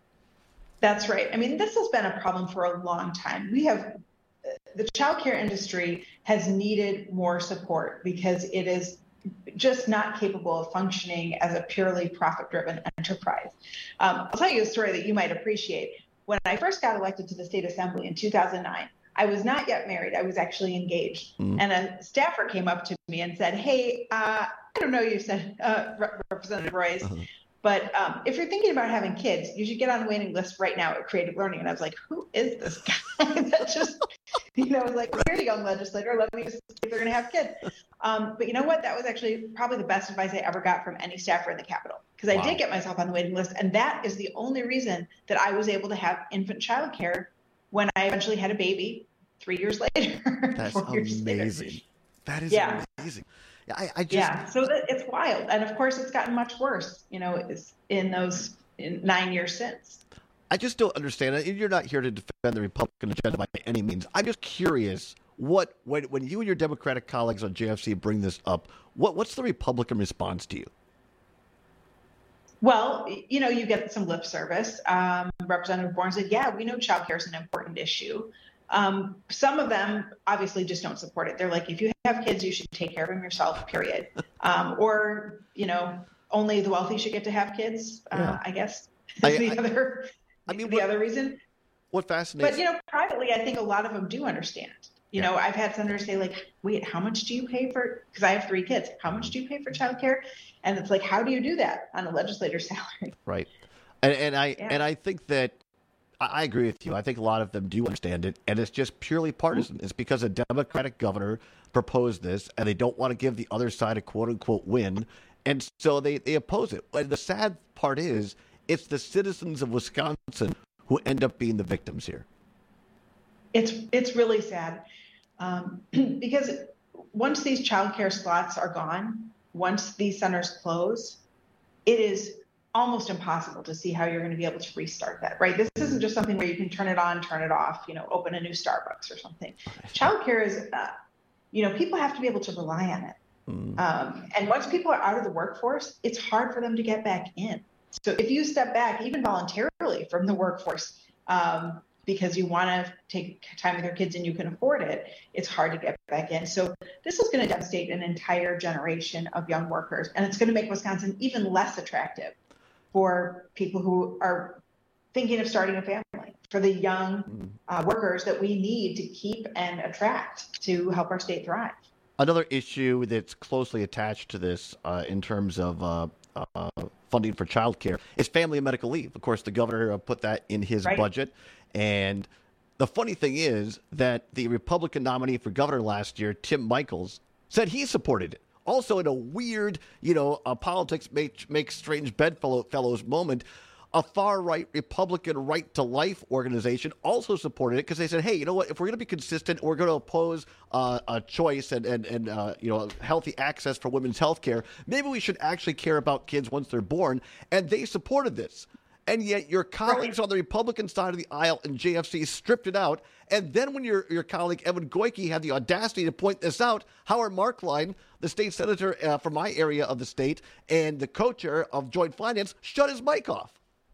That's right. I mean, this has been a problem for a long time. We have the childcare industry has needed more support because it is just not capable of functioning as a purely profit-driven enterprise. Um, I'll tell you a story that you might appreciate. When I first got elected to the state assembly in two thousand nine, I was not yet married. I was actually engaged. Mm. And a staffer came up to me and said, hey, uh, I don't know, you said, uh, Representative Royce, uh-huh. but um, if you're thinking about having kids, you should get on the waiting list right now at Creative Learning. And I was like, who is this guy that just, you know, was like, well, here's a young legislator. Let me just see if they're going to have kids. Um, but you know what? That was actually probably the best advice I ever got from any staffer in the Capitol. Because I wow. did get myself on the waiting list. And that is the only reason that I was able to have infant childcare when I eventually had a baby three years later. That's years amazing. Later. That is yeah. amazing. I, I just... Yeah, so that, it's wild. And of course, it's gotten much worse, you know, it's in those in nine years since. I just don't understand it. You're not here to defend the Republican agenda by any means. I'm just curious, what when, when you and your Democratic colleagues on J F C bring this up, what what's the Republican response to you? Well, you know, you get some lip service. Um, Representative Bourne said, yeah, we know child care is an important issue. Um, some of them obviously just don't support it. They're like, if you have kids, you should take care of them yourself, period. Um, or, you know, only the wealthy should get to have kids, uh, yeah. I guess. I, the I, other, I mean, the what, other reason. What fascinates But, you know, privately, I think a lot of them do understand. You yeah. know, I've had senators say, like, wait, how much do you pay for, because I have three kids, how much do you pay for childcare? And it's like, how do you do that on a legislator's salary? Right. And, and I yeah. and I think that I agree with you. I think a lot of them do understand it, and it's just purely partisan. It's because a Democratic governor proposed this, and they don't want to give the other side a quote-unquote win, and so they, they oppose it. And the sad part is, it's the citizens of Wisconsin who end up being the victims here. It's it's really sad um, because once these childcare slots are gone, once these centers close, it is almost impossible to see how you're going to be able to restart that, right? This isn't just something where you can turn it on, turn it off, you know, open a new Starbucks or something. Childcare is, uh, you know, people have to be able to rely on it. Mm. Um, and once people are out of the workforce, it's hard for them to get back in. So if you step back, even voluntarily from the workforce, um, because you want to take time with your kids and you can afford it, it's hard to get back in. So this is going to devastate an entire generation of young workers, and it's going to make Wisconsin even less attractive for people who are thinking of starting a family, for the young uh, workers that we need to keep and attract to help our state thrive. Another issue that's closely attached to this uh, in terms of uh, uh, funding for childcare is family and medical leave. Of course, the governor uh, put that in his right. budget. And the funny thing is that the Republican nominee for governor last year, Tim Michels, said he supported it. Also, in a weird, you know, uh, politics make, makes strange bedfellows moment, a far-right Republican Right to Life organization also supported it because they said, hey, you know what, if we're going to be consistent, we're going to oppose uh, a choice and, and, and uh, you know, healthy access for women's health care, maybe we should actually care about kids once they're born. And they supported this. And yet your colleagues on the Republican side of the aisle in J F C stripped it out. And then when your your colleague Evan Goyke had the audacity to point this out, Howard Marklein, the state senator uh, from my area of the state and the co-chair of Joint Finance, shut his mic off.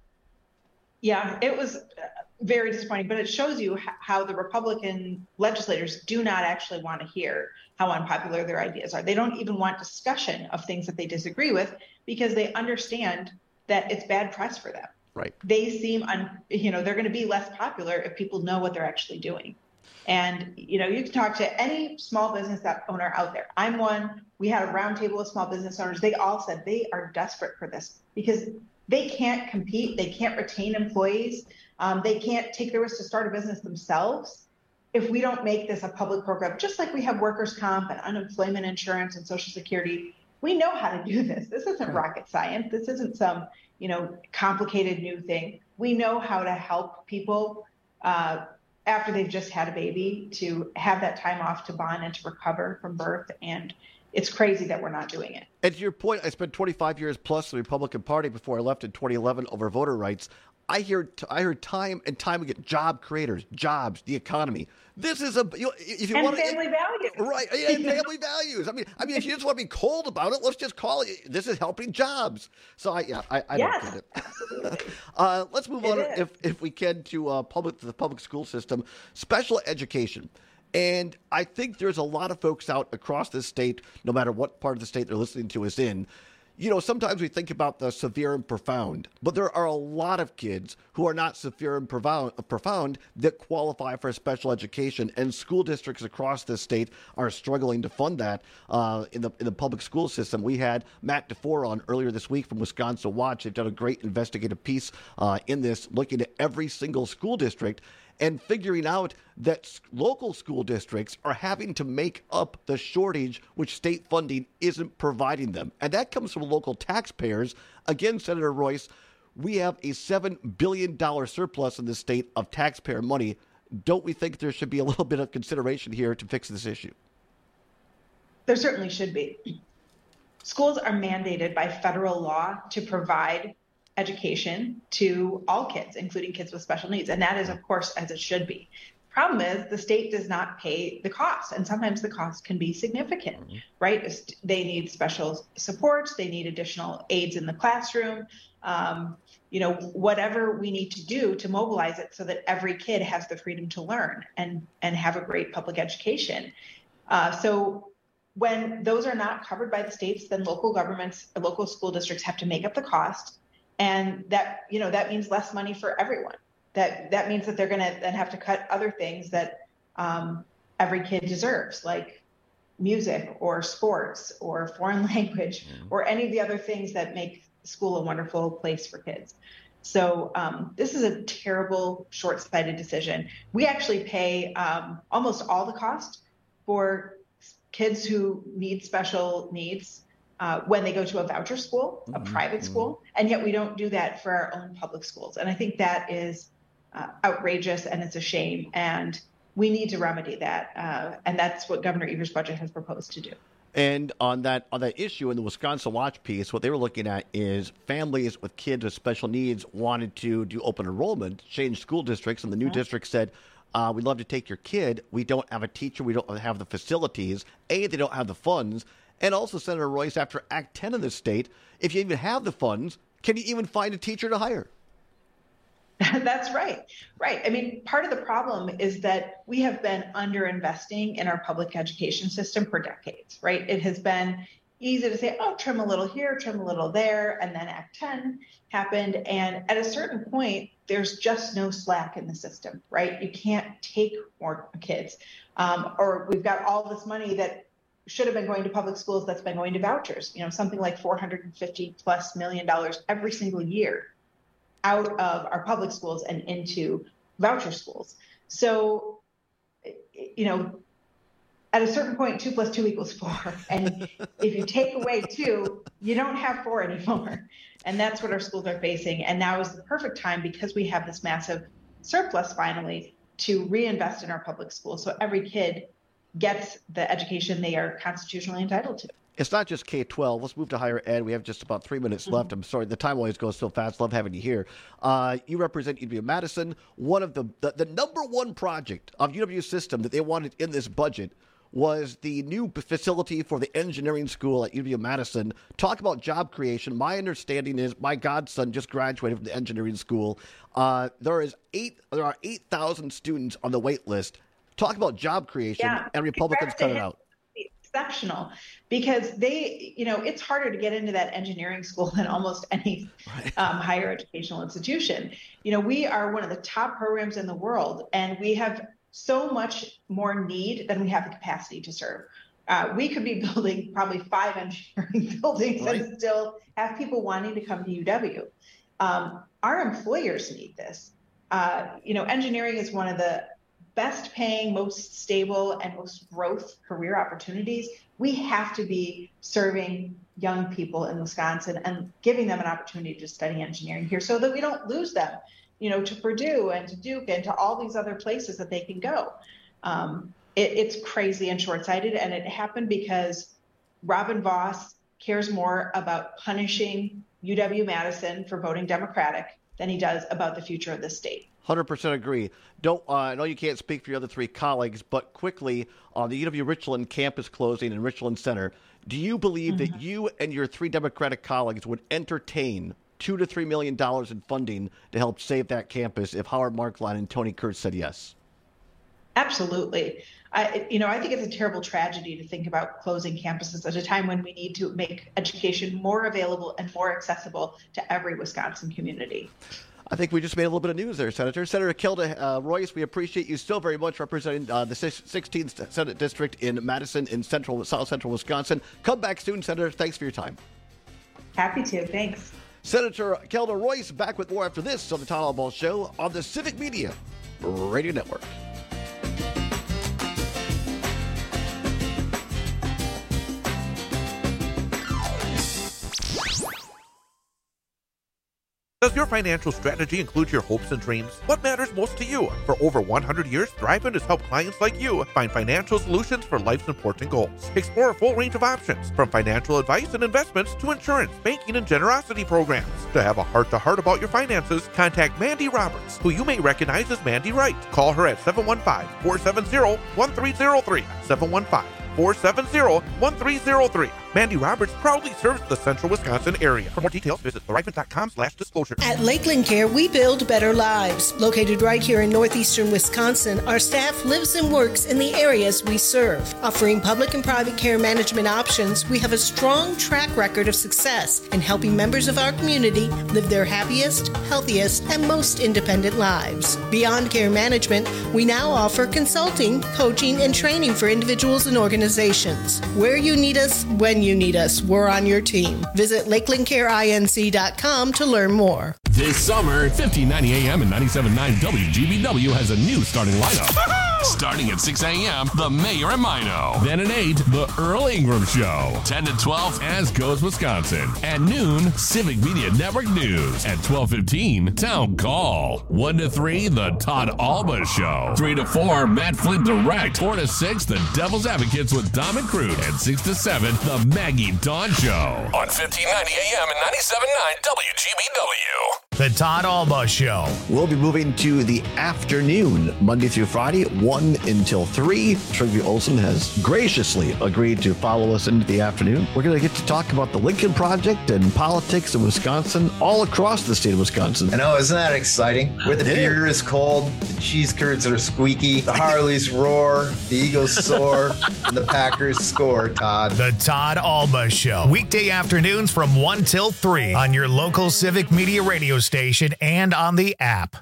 Yeah, it was very disappointing, but it shows you how the Republican legislators do not actually want to hear how unpopular their ideas are. They don't even want discussion of things that they disagree with because they understand that it's bad press for them. Right. They seem, un, you know, they're going to be less popular if people know what they're actually doing. And, you know, you can talk to any small business owner out there. I'm one. We had a roundtable of small business owners. They all said they are desperate for this because they can't compete. They can't retain employees. Um, they can't take the risk to start a business themselves if we don't make this a public program, just like we have workers' comp and unemployment insurance and Social Security. We know how to do this. This isn't rocket science. This isn't some, you know, complicated new thing. We know how to help people uh, after they've just had a baby to have that time off to bond and to recover from birth. And it's crazy that we're not doing it. And to your point, I spent twenty-five years plus in the Republican Party before I left in twenty eleven over voter rights. I hear, I heard time and time again, job creators, jobs, the economy. This is a, you know, if you and want family to, values, right? And family values. I mean, I mean, if you just want to be cold about it, let's just call it. This is helping jobs. So I, yeah, I, I yes, don't get it. Absolutely. uh, let's move it on, is. if if we can, to uh, public to the public school system, special education. And I think there's a lot of folks out across this state, no matter what part of the state they're listening to us in. You know, sometimes we think about the severe and profound, but there are a lot of kids who are not severe and profound, profound that qualify for special education, and school districts across this state are struggling to fund that uh, in the in the public school system. We had Matt DeFore on earlier this week from Wisconsin Watch. They've done a great investigative piece uh, in this, looking at every single school district and figuring out that local school districts are having to make up the shortage which state funding isn't providing them. And that comes from local taxpayers. Again, Senator Royce, we have a seven billion dollars surplus in the state of taxpayer money. Don't we think there should be a little bit of consideration here to fix this issue? There certainly should be. Schools are mandated by federal law to provide education to all kids, including kids with special needs. And that is, of course, as it should be. Problem is, the state does not pay the cost, and sometimes the cost can be significant, mm-hmm. right? They need special supports, they need additional aids in the classroom, um, you know, whatever we need to do to mobilize it so that every kid has the freedom to learn and, and have a great public education. Uh, so when those are not covered by the states, then local governments, local school districts have to make up the cost. And that, you know, that means less money for everyone. That that means that they're going to then have to cut other things that um, every kid deserves, like music or sports or foreign language mm-hmm. or any of the other things that make school a wonderful place for kids. So um, this is a terrible, short-sighted decision. We actually pay um, almost all the cost for kids who need special needs Uh, when they go to a voucher school, a mm-hmm. private school, and yet we don't do that for our own public schools. And I think that is uh, outrageous and it's a shame. And we need to remedy that. Uh, and that's what Governor Evers' budget has proposed to do. And on that on that issue in the Wisconsin Watch piece, what they were looking at is families with kids with special needs wanted to do open enrollment, change school districts, and the new yeah. district said, uh, we'd love to take your kid. We don't have a teacher. We don't have the facilities. A, they don't have the funds. And also, Senator Royce, after Act ten in the state, if you even have the funds, can you even find a teacher to hire? That's right. Right. I mean, part of the problem is that we have been underinvesting in our public education system for decades, right? It has been easy to say, oh, trim a little here, trim a little there. And then Act ten happened. And at a certain point, there's just no slack in the system, right? You can't take more kids. Um, or we've got all this money that should have been going to public schools that's been going to vouchers, you know, something like four hundred fifty plus million dollars every single year out of our public schools and into voucher schools. So, you know, at a certain point, two plus two equals four. And if you take away two, you don't have four anymore. And that's what our schools are facing. And now is the perfect time, because we have this massive surplus finally, to reinvest in our public schools so every kid gets the education they are constitutionally entitled to. It's not just K twelve. Let's move to higher ed. We have just about three minutes mm-hmm. left. I'm sorry. The time always goes so fast. Love having you here. Uh, you represent U W M Madison. One of the, the, the number one project of U W system that they wanted in this budget was the new facility for the engineering school at U W M Madison. Talk about job creation. My understanding is my godson just graduated from the engineering school. Uh, there is eight. There are eight thousand students on the wait list. Talk about job creation, yeah. and Republicans cut it out. Exceptional, because they, you know, it's harder to get into that engineering school than almost any right. um, higher educational institution. You know, we are one of the top programs in the world, and we have so much more need than we have the capacity to serve. Uh, we could be building probably five engineering buildings right. and still have people wanting to come to U W. Um, our employers need this. Uh, you know, engineering is one of the best paying, most stable, and most growth career opportunities. We have to be serving young people in Wisconsin and giving them an opportunity to study engineering here so that we don't lose them, you know, to Purdue and to Duke and to all these other places that they can go. Um, it, it's crazy and short-sighted, and it happened because Robin Vos cares more about punishing U W Madison for voting Democratic than he does about the future of the state. one hundred percent agree. Don't uh, I know you can't speak for your other three colleagues, but quickly on the U W Richland campus closing in Richland Center, do you believe mm-hmm. that you and your three Democratic colleagues would entertain two to three million dollars in funding to help save that campus if Howard Marklein and Tony Kurtz said yes? Absolutely. I, you know, I think it's a terrible tragedy to think about closing campuses at a time when we need to make education more available and more accessible to every Wisconsin community. I think we just made a little bit of news there, Senator. Senator Kelda uh, Royce, we appreciate you so very much representing uh, the sixteenth Senate District in Madison in central, South Central Wisconsin. Come back soon, Senator. Thanks for your time. Happy to. Thanks. Senator Kelda Royce back with more after this on the Tom Ball Show on the Civic Media Radio Network. Does your financial strategy include your hopes and dreams? What matters most to you? For over one hundred years, Thrivent has helped clients like you find financial solutions for life's important goals. Explore a full range of options, from financial advice and investments to insurance, banking, and generosity programs. To have a heart-to-heart about your finances, contact Mandy Roberts, who you may recognize as Mandy Wright. Call her at seven one five, four seven zero, one three zero three, seven one five, four seven zero, one three zero three. Mandy Roberts proudly serves the central Wisconsin area. For more details, visit thrivent dot com slash disclosure. At Lakeland Care, we build better lives. Located right here in northeastern Wisconsin, our staff lives and works in the areas we serve. Offering public and private care management options, we have a strong track record of success in helping members of our community live their happiest, healthiest, and most independent lives. Beyond care management, we now offer consulting, coaching, and training for individuals and organizations. Where you need us, when you need us, we're on your team. Visit lakeland care inc dot com to learn more. This summer, fifteen ninety A M and ninety-seven point nine W G B W has a new starting lineup. Starting at six a.m., The Mayor and Mino. Then at eight, The Earl Ingram Show. ten to twelve, As Goes Wisconsin. At noon, Civic Media Network News. At twelve fifteen, Town Call. one to three, The Todd Alba Show. three to four, Matt Flynn Direct. four to six, The Devil's Advocates with Dom and Crude. And six to seven, The Maggie Dawn Show. On fifteen ninety A M and ninety-seven point nine W G B W. The Todd Alba Show. We'll be moving to the afternoon, Monday through Friday, one until three. Trygve Olsen has graciously agreed to follow us into the afternoon. We're going to get to talk about the Lincoln Project and politics in Wisconsin, all across the state of Wisconsin. I know, isn't that exciting? Where the beer is cold, the cheese curds are squeaky, the Harleys roar, the Eagles soar, and the Packers score, Todd. The Todd Alba Show. Weekday afternoons from one till three on your local Civic Media radio station and on the app.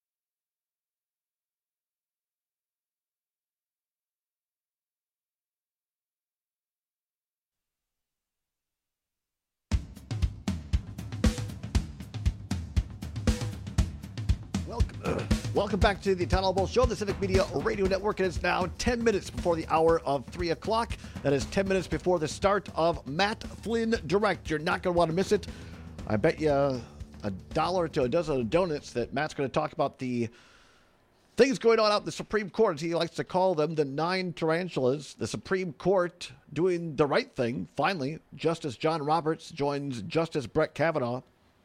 Welcome, welcome back to the Todd Alba Show, the Civic Media Radio Network. And it's now ten minutes before the hour of three o'clock. That is ten minutes before the start of Matt Flynn Direct. You're not going to want to miss it. I bet you a dollar to a dozen of donuts that Matt's going to talk about the things going on out in the Supreme Court, as he likes to call them, the nine tarantulas. The Supreme Court doing the right thing. Finally, Justice John Roberts joins Justice Brett Kavanaugh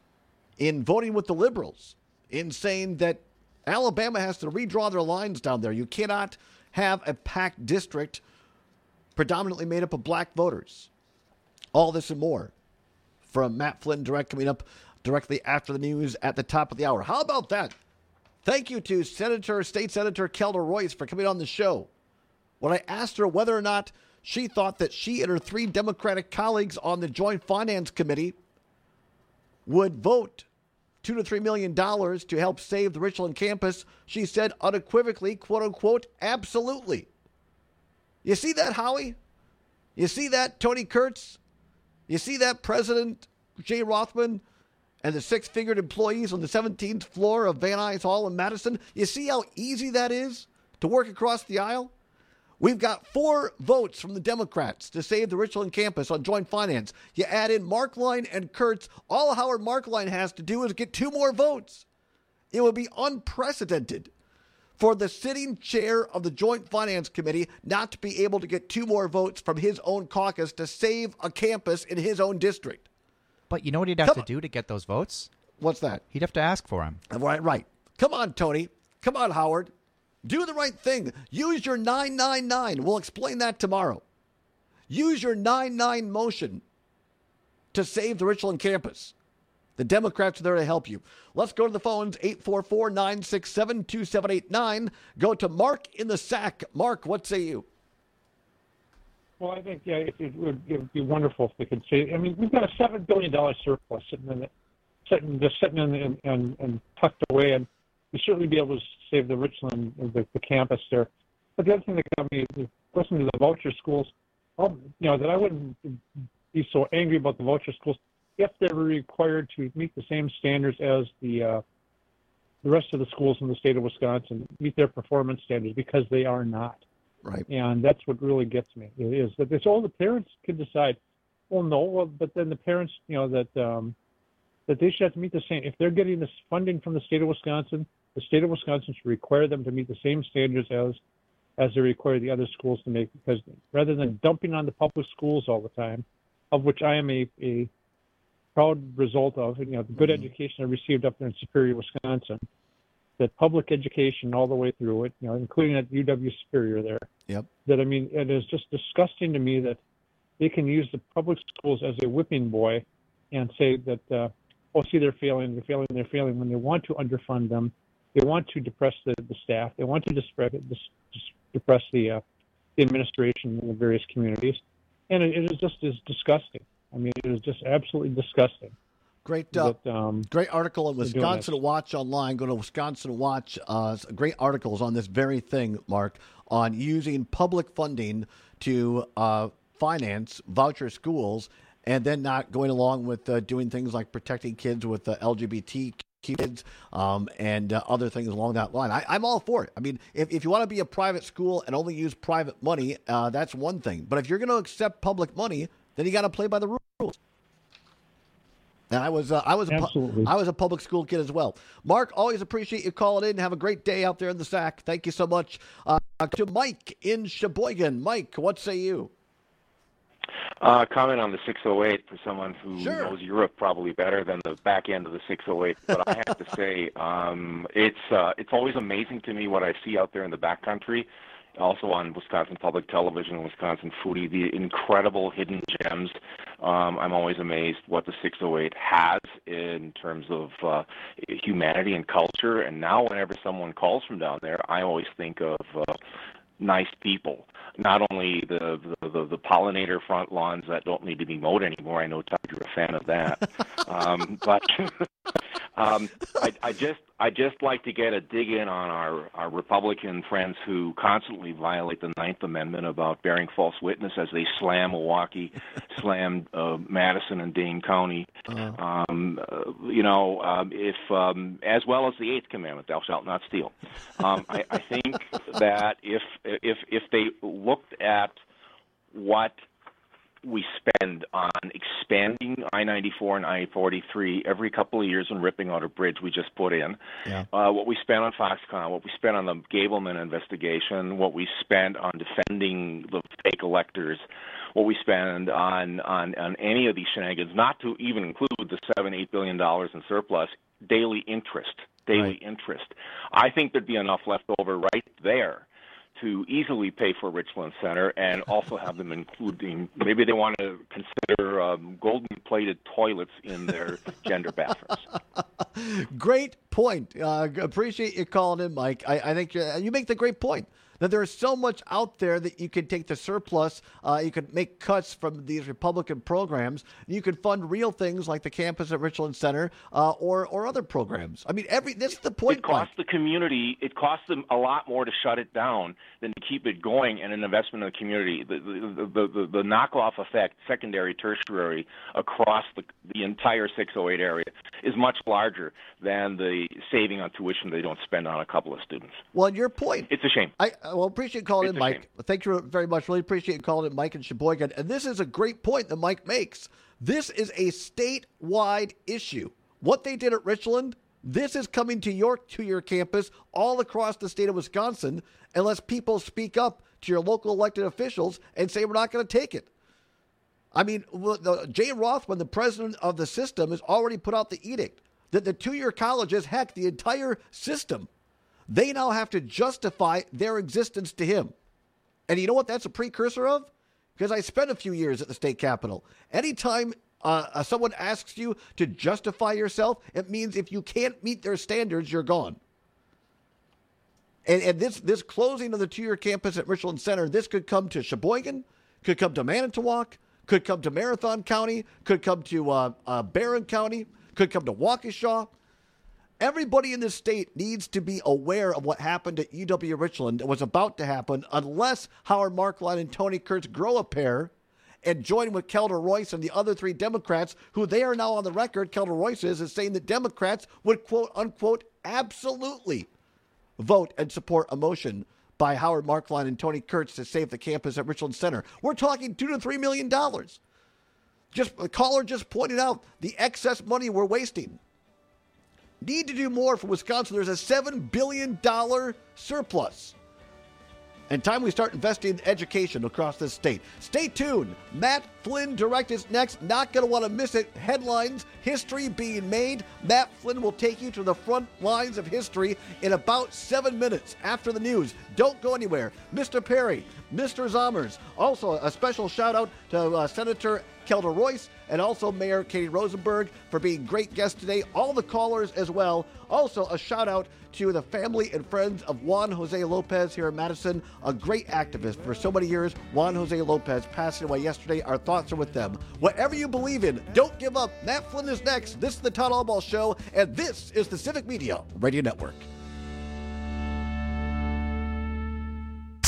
in voting with the liberals, in saying that Alabama has to redraw their lines down there. You cannot have a packed district predominantly made up of black voters. All this and more from Matt Flynn Direct coming up directly after the news at the top of the hour. How about that? Thank you to Senator, State Senator Kelda Royce for coming on the show. When I asked her whether or not she thought that she and her three Democratic colleagues on the Joint Finance Committee would vote two to three million dollars to help save the Richland campus, she said unequivocally, quote unquote, absolutely. You see that, Howie? You see that, Tony Kurtz? You see that, President Jay Rothman? And the six-figured employees on the seventeenth floor of Van Nuys Hall in Madison. You see how easy that is to work across the aisle? We've got four votes from the Democrats to save the Richland campus on joint finance. You add in Markline and Kurtz. All Howard Markline has to do is get two more votes. It would be unprecedented for the sitting chair of the Joint Finance Committee not to be able to get two more votes from his own caucus to save a campus in his own district. But you know what he'd have Come to on. do to get those votes? What's that? He'd have to ask for them. Right, right. Come on, Tony. Come on, Howard. Do the right thing. Use your nine nine nine. We'll explain that tomorrow. Use your nine nine motion to save the Richland campus. The Democrats are there to help you. Let's go to the phones, eight four four, nine six seven, two seven eight nine. Go to Mark in the Sack. Mark, what say you? Well, I think yeah, it, it, would, it would be wonderful if we could say. I mean, we've got a seven billion dollar surplus sitting in it, sitting just sitting in and, and, and tucked away, and we certainly be able to save the Richland, the, the campus there. But the other thing that got me, listening to the voucher schools, well, you know, that I wouldn't be so angry about the voucher schools if they were required to meet the same standards as the uh, the rest of the schools in the state of Wisconsin, meet their performance standards, because they are not. Right. And that's what really gets me. It is that it's all the parents can decide. Well, no, well, but then the parents, you know, that um, that they should have to meet the same. If they're getting this funding from the state of Wisconsin, the state of Wisconsin should require them to meet the same standards as as they require the other schools to make. Because rather than dumping on the public schools all the time, of which I am a, a proud result of, you know, the good mm-hmm. education I received up there in Superior, Wisconsin. That public education all the way through it, you know, including at U W Superior there. Yep. That, I mean, it is just disgusting to me that they can use the public schools as a whipping boy and say that, uh, oh, see, they're failing, they're failing, they're failing, when they want to underfund them. They want to depress the, the staff. They want to dispress, depress the, uh, the administration in the various communities. And it, it is just is disgusting. I mean, it is just absolutely disgusting. Great, uh, that, um, great article in Wisconsin Watch online. Go to Wisconsin Watch. Uh, great articles on this very thing, Mark, on using public funding to uh, finance voucher schools, and then not going along with uh, doing things like protecting kids with uh, L G B T keep kids um, and uh, other things along that line. I, I'm all for it. I mean, if, if you want to be a private school and only use private money, uh, that's one thing. But if you're going to accept public money, then you got to play by the rules. And I was uh, I was a pu- I was a public school kid as well. Mark, always appreciate you calling in. Have a great day out there in the S A C. Thank you so much. Uh, to Mike in Sheboygan. Mike, what say you? Uh, comment on the six oh eight for someone who Sure. knows Europe probably better than the back end of the six oh eight. But I have to say, um, it's uh, it's always amazing to me what I see out there in the backcountry, also on Wisconsin Public Television and Wisconsin Foodie, the incredible hidden gems. Um, I'm always amazed what the six oh eight has in terms of uh, humanity and culture. And now whenever someone calls from down there, I always think of uh, nice people. Not only the, the, the, the pollinator front lawns that don't need to be mowed anymore. I know, Todd, you're a fan of that. um, but um, I, I just I just like to get a dig in on our, our Republican friends who constantly violate the Ninth Amendment about bearing false witness as they slam Milwaukee, slam uh, Madison and Dane County. Uh-huh. Um, uh, you know, um, if um, as well as the Eighth Commandment, thou shalt not steal. Um, I, I think that if if if they looked at what we spend on expanding I ninety-four and I forty-three every couple of years and ripping out a bridge we just put in, Yeah. uh, what we spend on Foxconn, what we spend on the Gableman investigation, what we spend on defending the fake electors, what we spend on, on, on any of these shenanigans, not to even include the seven, eight billion dollars in surplus, daily interest, daily Right. interest. I think there'd be enough left over right there to easily pay for Richland Center and also have them including, maybe they want to consider um, golden-plated toilets in their gender bathrooms. Great point. Uh, appreciate you calling in, Mike. I, I think you you make the great point that there's so much out there that you can take the surplus, uh, you could make cuts from these Republican programs, you could fund real things like the campus at Richland Center uh, or or other programs. I mean, every this is the point. It costs the community, it costs them a lot more to shut it down than to keep it going and an investment in the community. The the, the, the, the knockoff effect, secondary, tertiary, across the, the entire six oh eight area is much larger than the saving on tuition they don't spend on a couple of students. Well, and your point. It's a shame. I well appreciate you calling It's in, a Mike. shame. Thank you very much. Really appreciate you calling in, Mike in Sheboygan. And this is a great point that Mike makes. This is a statewide issue. What they did at Richland, this is coming to your to your campus all across the state of Wisconsin, unless people speak up to your local elected officials and say we're not going to take it. I mean, the, Jay Rothman, the president of the system, has already put out the edict that the two-year colleges, heck, the entire system, they now have to justify their existence to him. And you know what that's a precursor of? Because I spent a few years at the state capitol. Anytime uh, someone asks you to justify yourself, it means if you can't meet their standards, you're gone. And, and this, this closing of the two-year campus at Richland Center, this could come to Sheboygan, could come to Manitowoc, could come to Marathon County, could come to uh, uh, Barron County, could come to Waukesha. Everybody in this state needs to be aware of what happened at U W Richland and was about to happen unless Howard Markline and Tony Kurtz grow a pair and join with Kelder Royce and the other three Democrats who they are now on the record, Kelder Royce is, is saying that Democrats would, quote, unquote, absolutely vote and support a motion by Howard Markline and Tony Kurtz to save the campus at Richland Center. We're talking two to three million dollars. Just the caller just pointed out the excess money we're wasting. Need to do more for Wisconsin. There's a seven billion dollars surplus. And time we start investing in education across this state. Stay tuned. Matt Flynn Direct is next. Not going to want to miss it. Headlines, history being made. Matt Flynn will take you to the front lines of history in about seven minutes after the news. Don't go anywhere. Mister Perry, Mister Zommers. Also, a special shout out to uh, Senator Kelder Royce and also Mayor Katie Rosenberg for being great guests today. All the callers as well. Also, a shout out to the family and friends of Juan Jose Lopez here in Madison, a great activist for so many years. Juan Jose Lopez passing away yesterday. Our thoughts are with them. Whatever you believe in, don't give up. Matt Flynn is next. This is the Todd Albaugh Show, and this is the Civic Media Radio Network.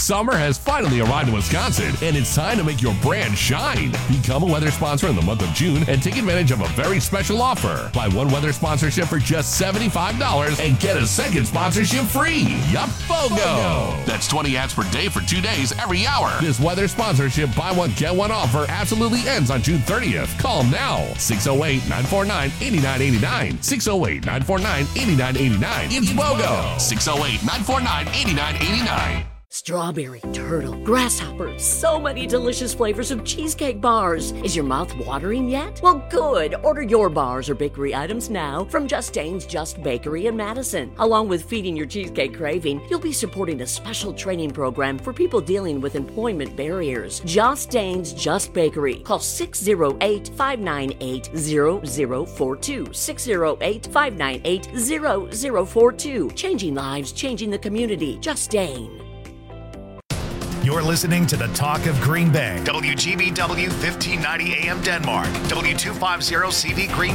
Summer has finally arrived in Wisconsin, and it's time to make your brand shine. Become a weather sponsor in the month of June and take advantage of a very special offer. Buy one weather sponsorship for just seventy-five dollars and get a second sponsorship free. Yup, BOGO! That's twenty ads per day for two days every hour. This weather sponsorship buy one, get one offer absolutely ends on June thirtieth. Call now. six oh eight, nine four nine, eight nine eight nine. six oh eight, nine four nine, eight nine eight nine. It's BOGO. six oh eight, nine four nine, eight nine eight nine. Strawberry, turtle, grasshopper, so many delicious flavors of cheesecake bars. Is your mouth watering yet? Well, good. Order your bars or bakery items now from Just Dane's Just Bakery in Madison. Along with feeding your cheesecake craving, you'll be supporting a special training program for people dealing with employment barriers. Just Dane's Just Bakery. Call six oh eight, five nine eight, zero zero four two. six oh eight, five nine eight, zero zero four two. Changing lives, changing the community. Just Dane. You're listening to the Talk of Green Bay. W G B W fifteen ninety A M Denmark. W two fifty C B Green